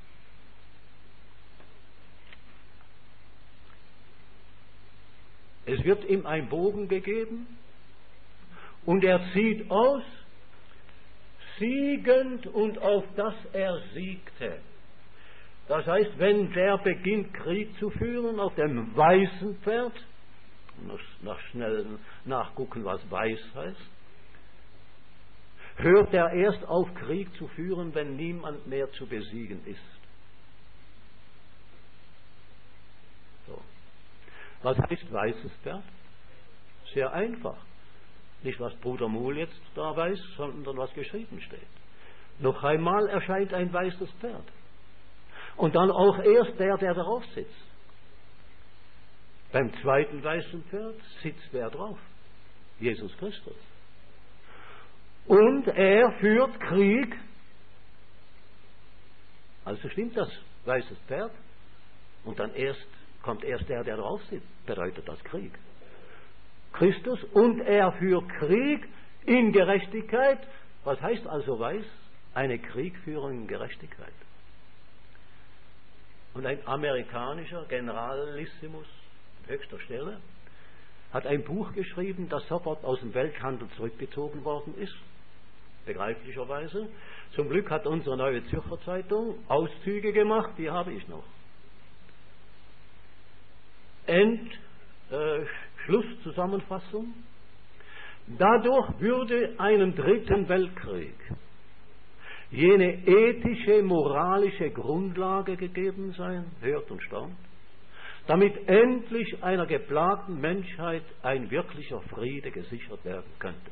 [SPEAKER 2] Es wird ihm ein Bogen gegeben und er zieht aus, siegend und auf dass er siegte. Das heißt, wenn der beginnt, Krieg zu führen auf dem weißen Pferd, nach schnellem Nachgucken, was weiß heißt, hört er erst auf, Krieg zu führen, wenn niemand mehr zu besiegen ist. So. Was heißt weißes Pferd? Sehr einfach. Nicht, was Bruder Muhl jetzt da weiß, sondern was geschrieben steht. Noch einmal erscheint ein weißes Pferd. Und dann auch erst der darauf sitzt. Beim zweiten weißen Pferd sitzt wer drauf? Jesus Christus. Und er führt Krieg. Also stimmt das, weißes Pferd. Und dann kommt erst der drauf sitzt. Bedeutet das Krieg. Christus, und er führt Krieg in Gerechtigkeit. Was heißt also weiß? Eine Kriegführung in Gerechtigkeit. Und ein amerikanischer Generalissimus an höchster Stelle hat ein Buch geschrieben, das sofort aus dem Welthandel zurückgezogen worden ist, begreiflicherweise. Zum Glück hat unsere Neue Zürcher Zeitung Auszüge gemacht, die habe ich noch. Schlusszusammenfassung. Dadurch würde einem dritten Weltkrieg jene ethische, moralische Grundlage gegeben sein, hört und staunt, damit endlich einer geplagten Menschheit ein wirklicher Friede gesichert werden könnte.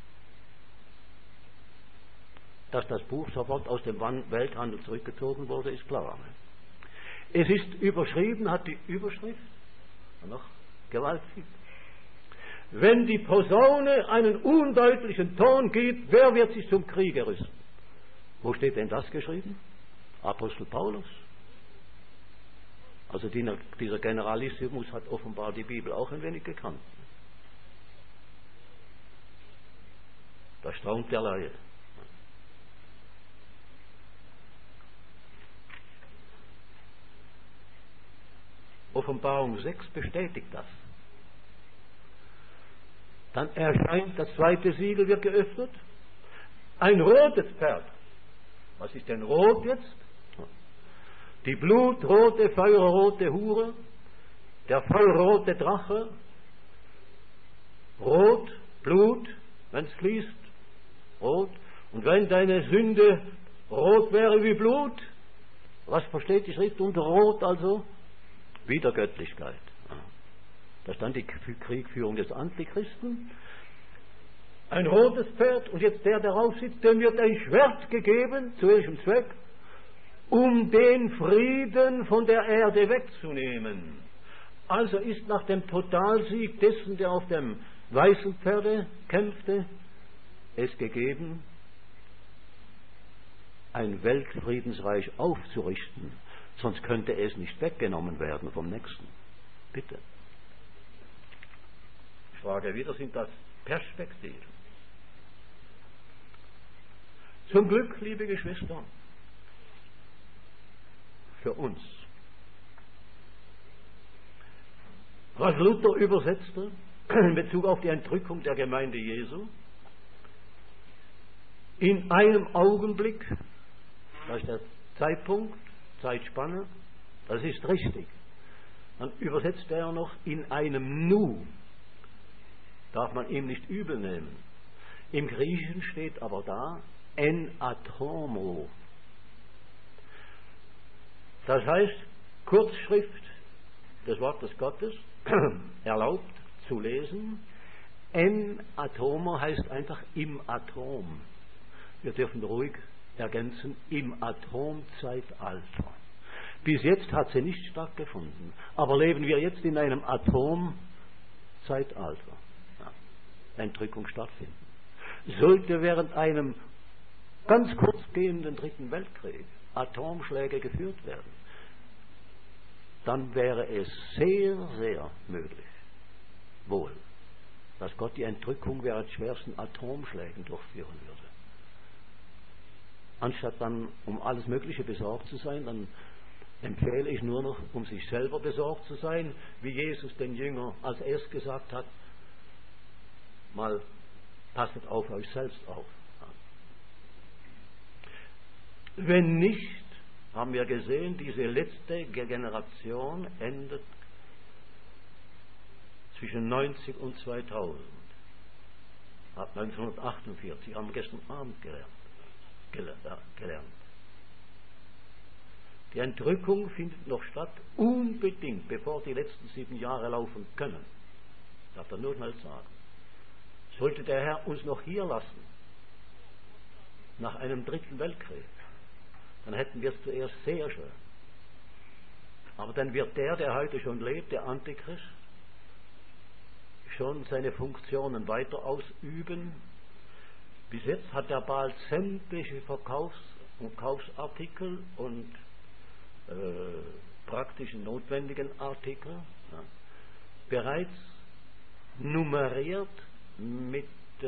[SPEAKER 2] Dass das Buch sofort aus dem Welthandel zurückgezogen wurde, ist klar. Es ist überschrieben, hat die Überschrift noch gewaltig. Wenn die Posaune einen undeutlichen Ton gibt, wer wird sich zum Kriege rüsten? Wo steht denn das geschrieben? Apostel Paulus. Also dieser Generalissimus hat offenbar die Bibel auch ein wenig gekannt. Da staunt der Laie. Offenbarung 6 bestätigt das. Dann erscheint das zweite Siegel, wird geöffnet. Ein rotes Pferd. Was ist denn rot jetzt? Die blutrote, feuerrote Hure, der feuerrote Drache, rot, Blut, wenn es fließt, rot. Und wenn deine Sünde rot wäre wie Blut, was versteht die Schrift unter rot also? Wiedergöttlichkeit. Da stand die Kriegführung des Antichristen. Ein rotes Pferd, und jetzt der darauf sitzt, dem wird ein Schwert gegeben. Zu welchem Zweck? Um den Frieden von der Erde wegzunehmen. Also ist nach dem Totalsieg dessen, der auf dem weißen Pferde kämpfte, es gegeben, ein Weltfriedensreich aufzurichten. Sonst könnte es nicht weggenommen werden vom Nächsten. Bitte. Ich frage wieder, sind das Perspektiven? Zum Glück, liebe Geschwister, für uns. Was Luther übersetzte in Bezug auf die Entrückung der Gemeinde Jesu, in einem Augenblick, das ist der Zeitpunkt, Zeitspanne, das ist richtig. Dann übersetzt er noch in einem Nu. Darf man ihm nicht übel nehmen. Im Griechischen steht aber da en atomo. Das heißt, Kurzschrift des Wortes Gottes, erlaubt zu lesen. En atomo heißt einfach im Atom. Wir dürfen ruhig ergänzen, im Atomzeitalter. Bis jetzt hat sie nicht stattgefunden. Aber leben wir jetzt in einem Atomzeitalter? Ja. Entrückung stattfinden. Sollte während einem ganz kurz gehenden Dritten Weltkrieg Atomschläge geführt werden, dann wäre es sehr, sehr möglich, wohl, dass Gott die Entrückung während schwersten Atomschlägen durchführen würde. Anstatt dann um alles Mögliche besorgt zu sein, dann empfehle ich nur noch, um sich selber besorgt zu sein, wie Jesus den Jüngern als erst gesagt hat, mal passet auf euch selbst auf. Wenn nicht, haben wir gesehen, diese letzte Generation endet zwischen 90 und 2000. Ab 1948, haben wir gestern Abend gelernt. Die Entrückung findet noch statt, unbedingt, bevor die letzten 7 Jahre laufen können. Darf er nur schnell sagen. Sollte der Herr uns noch hier lassen, nach einem 3. Weltkrieg, dann hätten wir es zuerst sehr schön. Aber dann wird der heute schon lebt, der Antichrist, schon seine Funktionen weiter ausüben. Bis jetzt hat er bald sämtliche Verkaufsartikel und praktischen notwendigen Artikel bereits nummeriert mit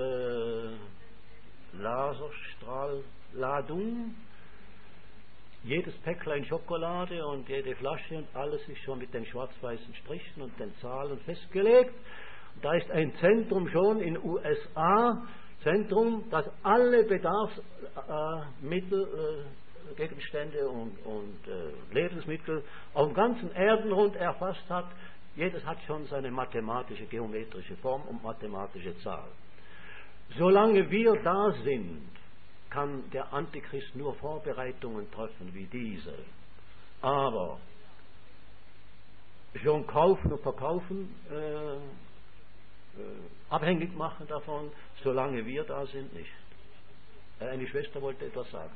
[SPEAKER 2] Laserstrahlladung. Jedes Päcklein Schokolade und jede Flasche und alles ist schon mit den schwarz-weißen Strichen und den Zahlen festgelegt. Da ist ein Zentrum schon in USA, Zentrum, das alle Bedarfsmittel, Gegenstände und Lebensmittel auf dem ganzen Erdenrund erfasst hat. Jedes hat schon seine mathematische, geometrische Form und mathematische Zahl. Solange wir da sind, kann der Antichrist nur Vorbereitungen treffen wie diese. Aber schon kaufen und verkaufen, abhängig machen davon, solange wir da sind, nicht. Eine Schwester wollte etwas sagen.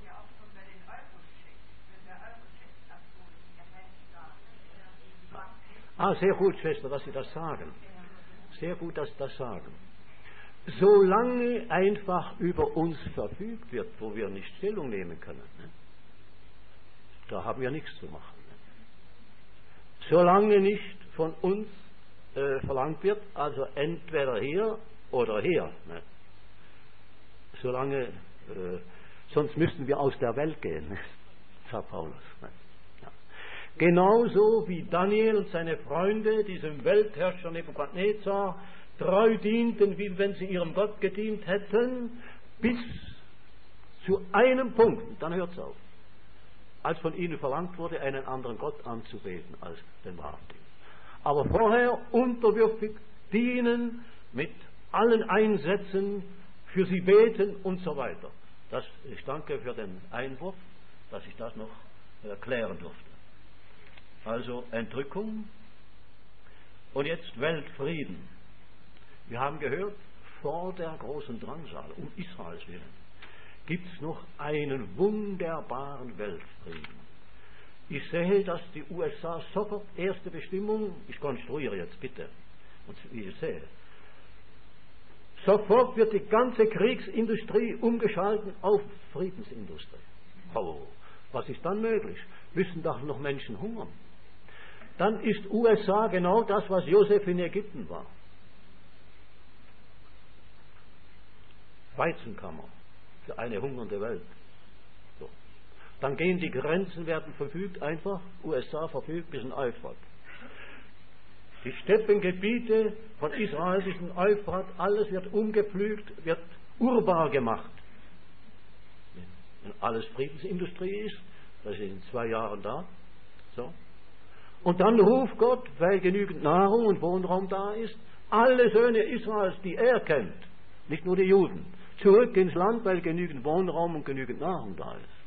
[SPEAKER 2] Sehr gut, Schwester, dass Sie das sagen. Sehr gut, dass Sie das sagen. Solange einfach über uns verfügt wird, wo wir nicht Stellung nehmen können, ne? Da haben wir nichts zu machen. Ne? Solange nicht von uns verlangt wird, also entweder hier oder hier. Ne? Solange, sonst müssten wir aus der Welt gehen, ne? Sagt Paulus. Ne? Ja. Genauso wie Daniel und seine Freunde diesem Weltherrscher Nebukadnezar treu dienten, wie wenn sie ihrem Gott gedient hätten, bis zu einem Punkt, dann hört es auf, als von ihnen verlangt wurde, einen anderen Gott anzubeten als den wahrhaftigen. Aber vorher unterwürfig dienen, mit allen Einsätzen, für sie beten und so weiter. Ich danke für den Einwurf, dass ich das noch erklären durfte. Also Entrückung und jetzt Weltfrieden. Wir haben gehört, vor der großen Drangsal, um Israels willen, gibt es noch einen wunderbaren Weltfrieden. Ich sehe, dass die USA sofort erste Bestimmung, ich konstruiere jetzt bitte, und wie ich sehe, sofort wird die ganze Kriegsindustrie umgeschalten auf Friedensindustrie. Oh, was ist dann möglich? Müssen doch noch Menschen hungern? Dann ist USA genau das, was Josef in Ägypten war. Weizenkammer für eine hungernde Welt. So. Dann gehen die Grenzen, werden verfügt, einfach, USA verfügt bis in Euphrat. Die Steppengebiete von Israel bis in Euphrat, alles wird umgepflügt, wird urbar gemacht. Wenn alles Friedensindustrie ist, das ist in 2 Jahren da. So. Und dann ruft Gott, weil genügend Nahrung und Wohnraum da ist, alle Söhne Israels, die er kennt, nicht nur die Juden, zurück ins Land, weil genügend Wohnraum und genügend Nahrung da ist.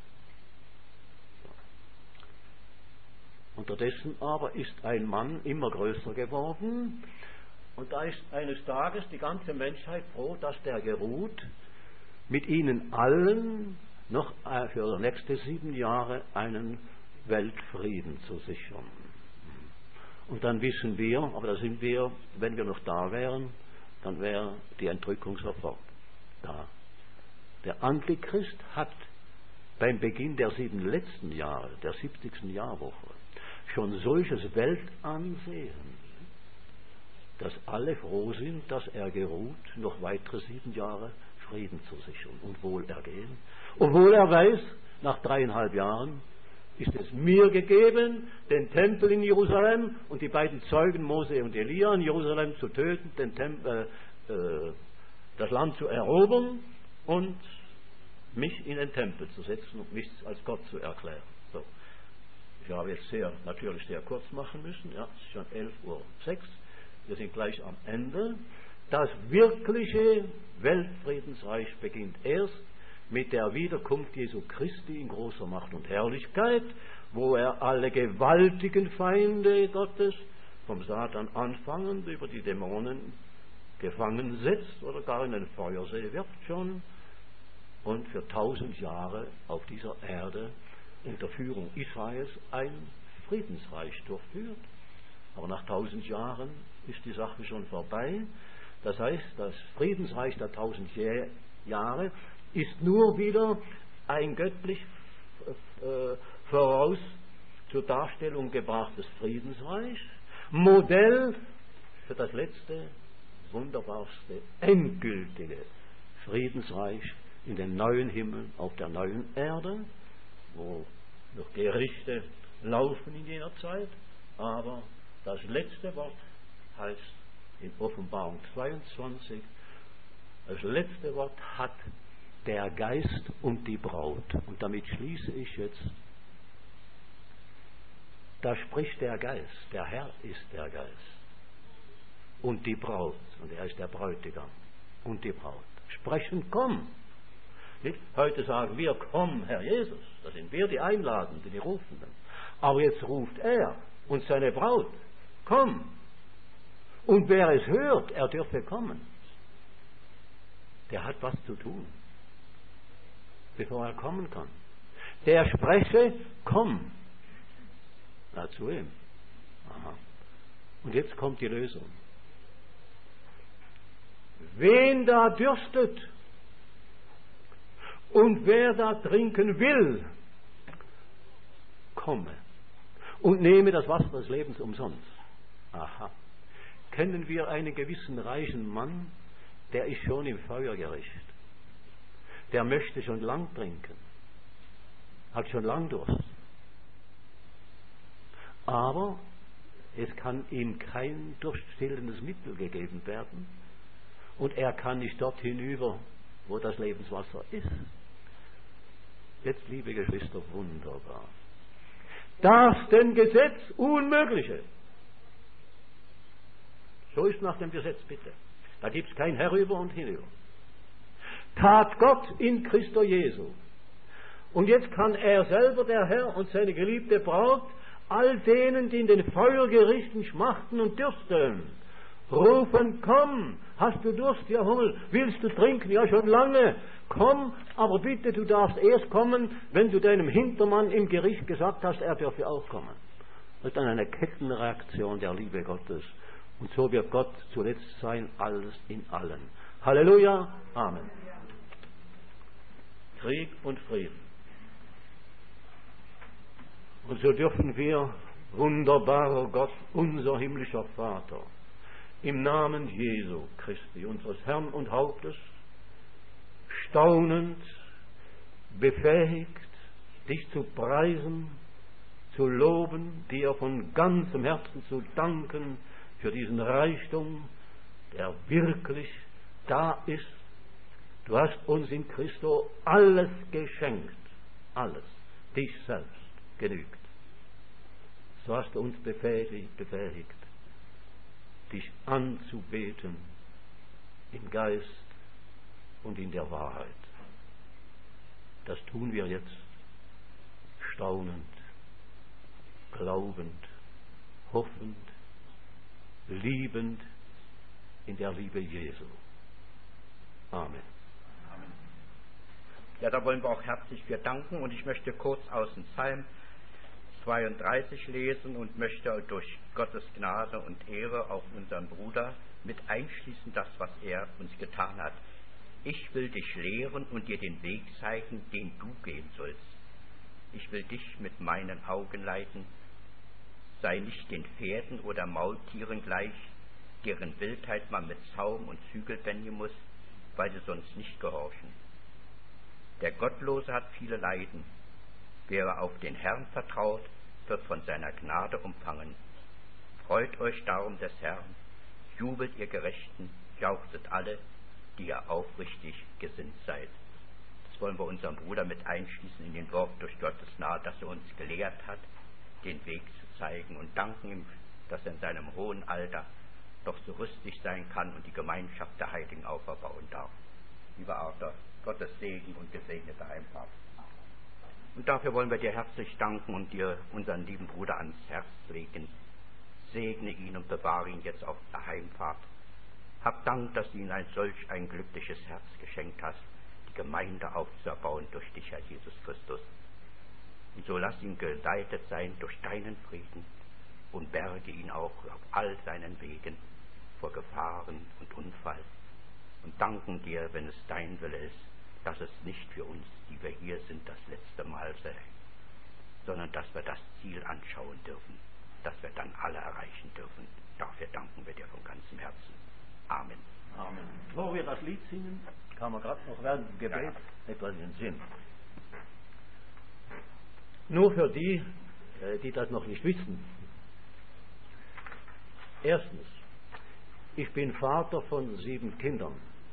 [SPEAKER 2] Unterdessen aber ist ein Mann immer größer geworden und da ist eines Tages die ganze Menschheit froh, dass der geruht, mit ihnen allen noch für die nächsten 7 Jahre einen Weltfrieden zu sichern. Und dann wissen wir, aber da sind wir, wenn wir noch da wären, dann wäre die Entrückung sofort da. Der Antichrist hat beim Beginn der 7 letzten Jahre, der 70. Jahrwoche, schon solches Weltansehen, dass alle froh sind, dass er geruht, noch weitere 7 Jahre Frieden zu sichern und Wohlergehen. Obwohl er weiß, nach 3,5 Jahren ist es mir gegeben, den Tempel in Jerusalem und die beiden Zeugen Mose und Elia in Jerusalem zu töten, das Land zu erobern und mich in den Tempel zu setzen und mich als Gott zu erklären. So. Ich habe jetzt natürlich sehr kurz machen müssen. Ja, es ist schon 11:06 Uhr. Wir sind gleich am Ende. Das wirkliche Weltfriedensreich beginnt erst mit der Wiederkunft Jesu Christi in großer Macht und Herrlichkeit, wo er alle gewaltigen Feinde Gottes, vom Satan anfangend über die Dämonen, gefangen setzt oder gar in den Feuersee wirft schon und für 1000 Jahre auf dieser Erde unter Führung Israels ein Friedensreich durchführt. Aber nach 1000 Jahren ist die Sache schon vorbei. Das heißt, das Friedensreich der 1000 Jahre ist nur wieder ein göttlich voraus zur Darstellung gebrachtes Friedensreich, Modell für das letzte, wunderbarste, endgültige Friedensreich in den neuen Himmel auf der neuen Erde, wo noch Gerichte laufen in jener Zeit, aber das letzte Wort heißt in Offenbarung 22, das letzte Wort hat der Geist und die Braut. Und damit schließe ich jetzt. Da spricht der Geist, der Herr ist der Geist. Und die Braut, und er ist der Bräutigam. Und die Braut sprechen, komm. Nicht? Heute sagen wir, komm, Herr Jesus. Das sind wir die Einladenden, die Rufenden. Aber jetzt ruft er und seine Braut, komm. Und wer es hört, er dürfe kommen. Der hat was zu tun, bevor er kommen kann. Der spreche, komm. Na, zu ihm. Aha. Und jetzt kommt die Lösung. Wen da dürstet und wer da trinken will, komme und nehme das Wasser des Lebens umsonst. Aha. Kennen wir einen gewissen reichen Mann, der ist schon im Feuergericht. Der möchte schon lang trinken. Hat schon lang Durst. Aber es kann ihm kein durststillendes Mittel gegeben werden. Und er kann nicht dort hinüber, wo das Lebenswasser ist. Jetzt, liebe Geschwister, wunderbar. Das dem Gesetz Unmögliche. So ist nach dem Gesetz, bitte. Da gibt es kein Herüber und Hinüber. Tat Gott in Christo Jesu. Und jetzt kann er selber, der Herr und seine geliebte Braut, all denen, die in den Feuergerichten schmachten und dürsten, rufen, komm, hast du Durst, ja Hummel, willst du trinken, ja schon lange, komm, aber bitte, du darfst erst kommen, wenn du deinem Hintermann im Gericht gesagt hast, er dürfe auch kommen. Das ist dann eine Kettenreaktion der Liebe Gottes. Und so wird Gott zuletzt sein, alles in allen. Halleluja, Amen. Krieg und Frieden. Und so dürfen wir, wunderbarer Gott, unser himmlischer Vater, im Namen Jesu Christi, unseres Herrn und Hauptes, staunend, befähigt, dich zu preisen, zu loben, dir von ganzem Herzen zu danken für diesen Reichtum, der wirklich da ist. Du hast uns in Christo alles geschenkt, alles, dich selbst genügt. So hast du uns befähigt, dich anzubeten im Geist und in der Wahrheit. Das tun wir jetzt staunend, glaubend, hoffend, liebend in der Liebe Jesu. Amen.
[SPEAKER 4] Amen. Ja, da wollen wir auch herzlich für danken und ich möchte kurz aus dem Psalm 32 lesen und möchte durch Gottes Gnade und Ehre auch unseren Bruder mit einschließen, das, was er uns getan hat. Ich will dich lehren und dir den Weg zeigen, den du gehen sollst. Ich will dich mit meinen Augen leiten. Sei nicht den Pferden oder Maultieren gleich, deren Wildheit man mit Zaum und Zügel bändigen muss, weil sie sonst nicht gehorchen. Der Gottlose hat viele Leiden. Wer auf den Herrn vertraut, wird von seiner Gnade umfangen. Freut euch darum des Herrn, jubelt ihr Gerechten, jauchzet alle, die ihr aufrichtig gesinnt seid. Das wollen wir unserem Bruder mit einschließen in den Wort durch Gottes Gnade, dass er uns gelehrt hat, den Weg zu zeigen und danken ihm, dass er in seinem hohen Alter doch so rüstig sein kann und die Gemeinschaft der Heiligen auferbauen darf. Lieber Arthur, Gottes Segen und gesegnete Heimfahrt. Und dafür wollen wir dir herzlich danken und dir unseren lieben Bruder ans Herz legen. Segne ihn und bewahre ihn jetzt auf der Heimfahrt. Hab Dank, dass du ihm solch ein glückliches Herz geschenkt hast, die Gemeinde aufzuerbauen durch dich, Herr Jesus Christus. Und so lass ihn geleitet sein durch deinen Frieden und berge ihn auch auf all seinen Wegen vor Gefahren und Unfall. Und danken dir, wenn es dein Wille ist, dass es nicht für uns, die wir hier sind, das letzte Mal sei, sondern dass wir das Ziel anschauen dürfen, dass wir dann alle erreichen dürfen. Dafür danken wir dir von ganzem Herzen. Amen.
[SPEAKER 2] Amen. Bevor wir das Lied singen, kann man gerade noch während dem Gebet etwas in den Sinn. Nur für die, die das noch nicht wissen. Erstens, ich bin Vater von 7 Kindern.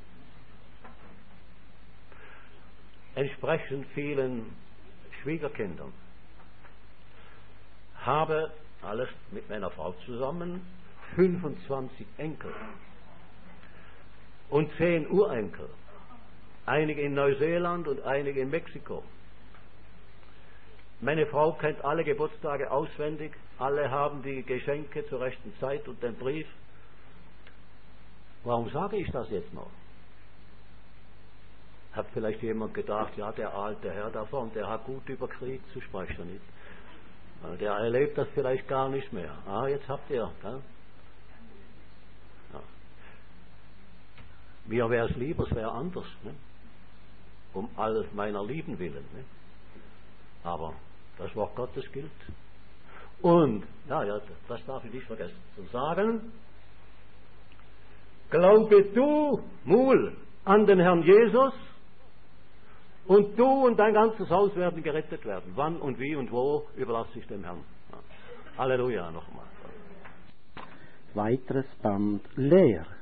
[SPEAKER 2] Entsprechend vielen Schwiegerkindern. Habe alles mit meiner Frau zusammen 25 Enkel und 10 Urenkel. Einige in Neuseeland und einige in Mexiko. Meine Frau kennt alle Geburtstage auswendig. Alle haben die Geschenke zur rechten Zeit und den Brief. Warum sage ich das jetzt noch? Hat vielleicht jemand gedacht, ja, der alte Herr davon, der hat gut über Krieg zu sprechen. Nicht? Der erlebt das vielleicht gar nicht mehr. Ah, jetzt habt ihr. Gell? Ja. Mir wäre es lieber, es wäre anders. Ne? Um all meiner Lieben willen. Ne? Aber das Wort Gottes gilt. Und, ja, das darf ich nicht vergessen zu sagen. Glaube du, Mul, an den Herrn Jesus, und du und dein ganzes Haus werden gerettet werden. Wann und wie und wo überlasse ich dem Herrn. Ja. Halleluja nochmal.
[SPEAKER 3] Weiteres Band Lehr.